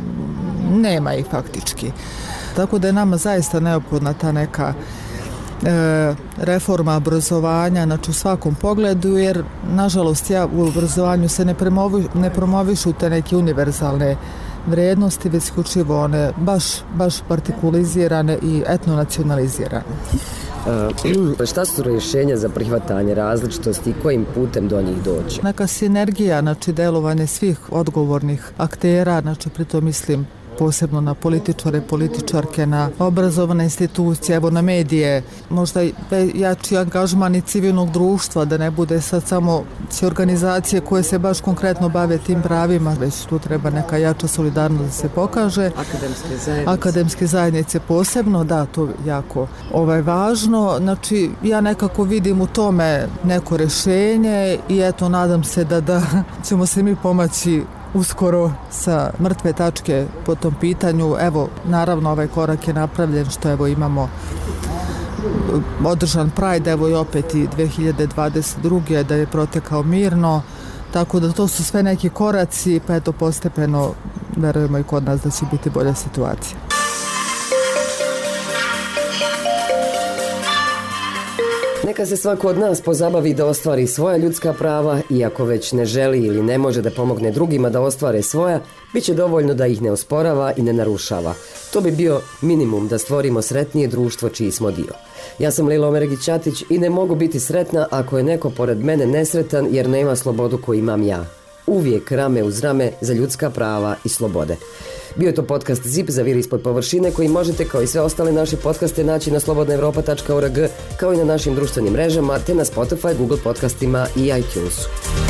nema ih faktički. Tako da je nama zaista neophodna ta neka e, reforma obrazovanja, znači u svakom pogledu, jer nažalost ja u obrazovanju se ne, premovi, ne promovišu te neke univerzalne vrijednosti, već isključivo one baš, baš partikulizirane i etnonacionalizirane. E, šta su rješenja za prihvatanje različitosti i kojim putem do njih doći? Neka sinergija, znači delovanje svih odgovornih aktera, znači pritom mislim posebno na političare, političarke, na obrazovane institucije, evo na medije, možda jači angažman i civilnog društva, da ne bude sad samo organizacije koje se baš konkretno bave tim pravima, već tu treba neka jača solidarnost da se pokaže. Akademske zajednice. Akademske zajednice posebno, da, to jako ovaj, važno. Znači, ja nekako vidim u tome neko rješenje i eto, nadam se da, da ćemo se mi pomaći uskoro sa mrtve tačke po tom pitanju. Evo, naravno ovaj korak je napravljen što evo imamo održan Pride, evo i opet i dve hiljade dvadeset druge da je protekao mirno, tako da to su sve neki koraci, pa eto postepeno verujemo i kod nas da će biti bolja situacija. Neka se svako od nas pozabavi da ostvari svoja ljudska prava i ako već ne želi ili ne može da pomogne drugima da ostvare svoja, bit će dovoljno da ih ne osporava i ne narušava. To bi bio minimum da stvorimo sretnije društvo čiji smo dio. Ja sam Lila Omeregić-Ćatić i ne mogu biti sretna ako je neko pored mene nesretan jer nema slobodu koju imam ja. Uvijek rame uz rame za ljudska prava i slobode. Bio je to podcast Zip za vir ispod površine koji možete kao i sve ostale naše podcaste naći na slobodna evropa tačka org kao i na našim društvenim mrežama te na Spotify, Google podcastima i iTunesu.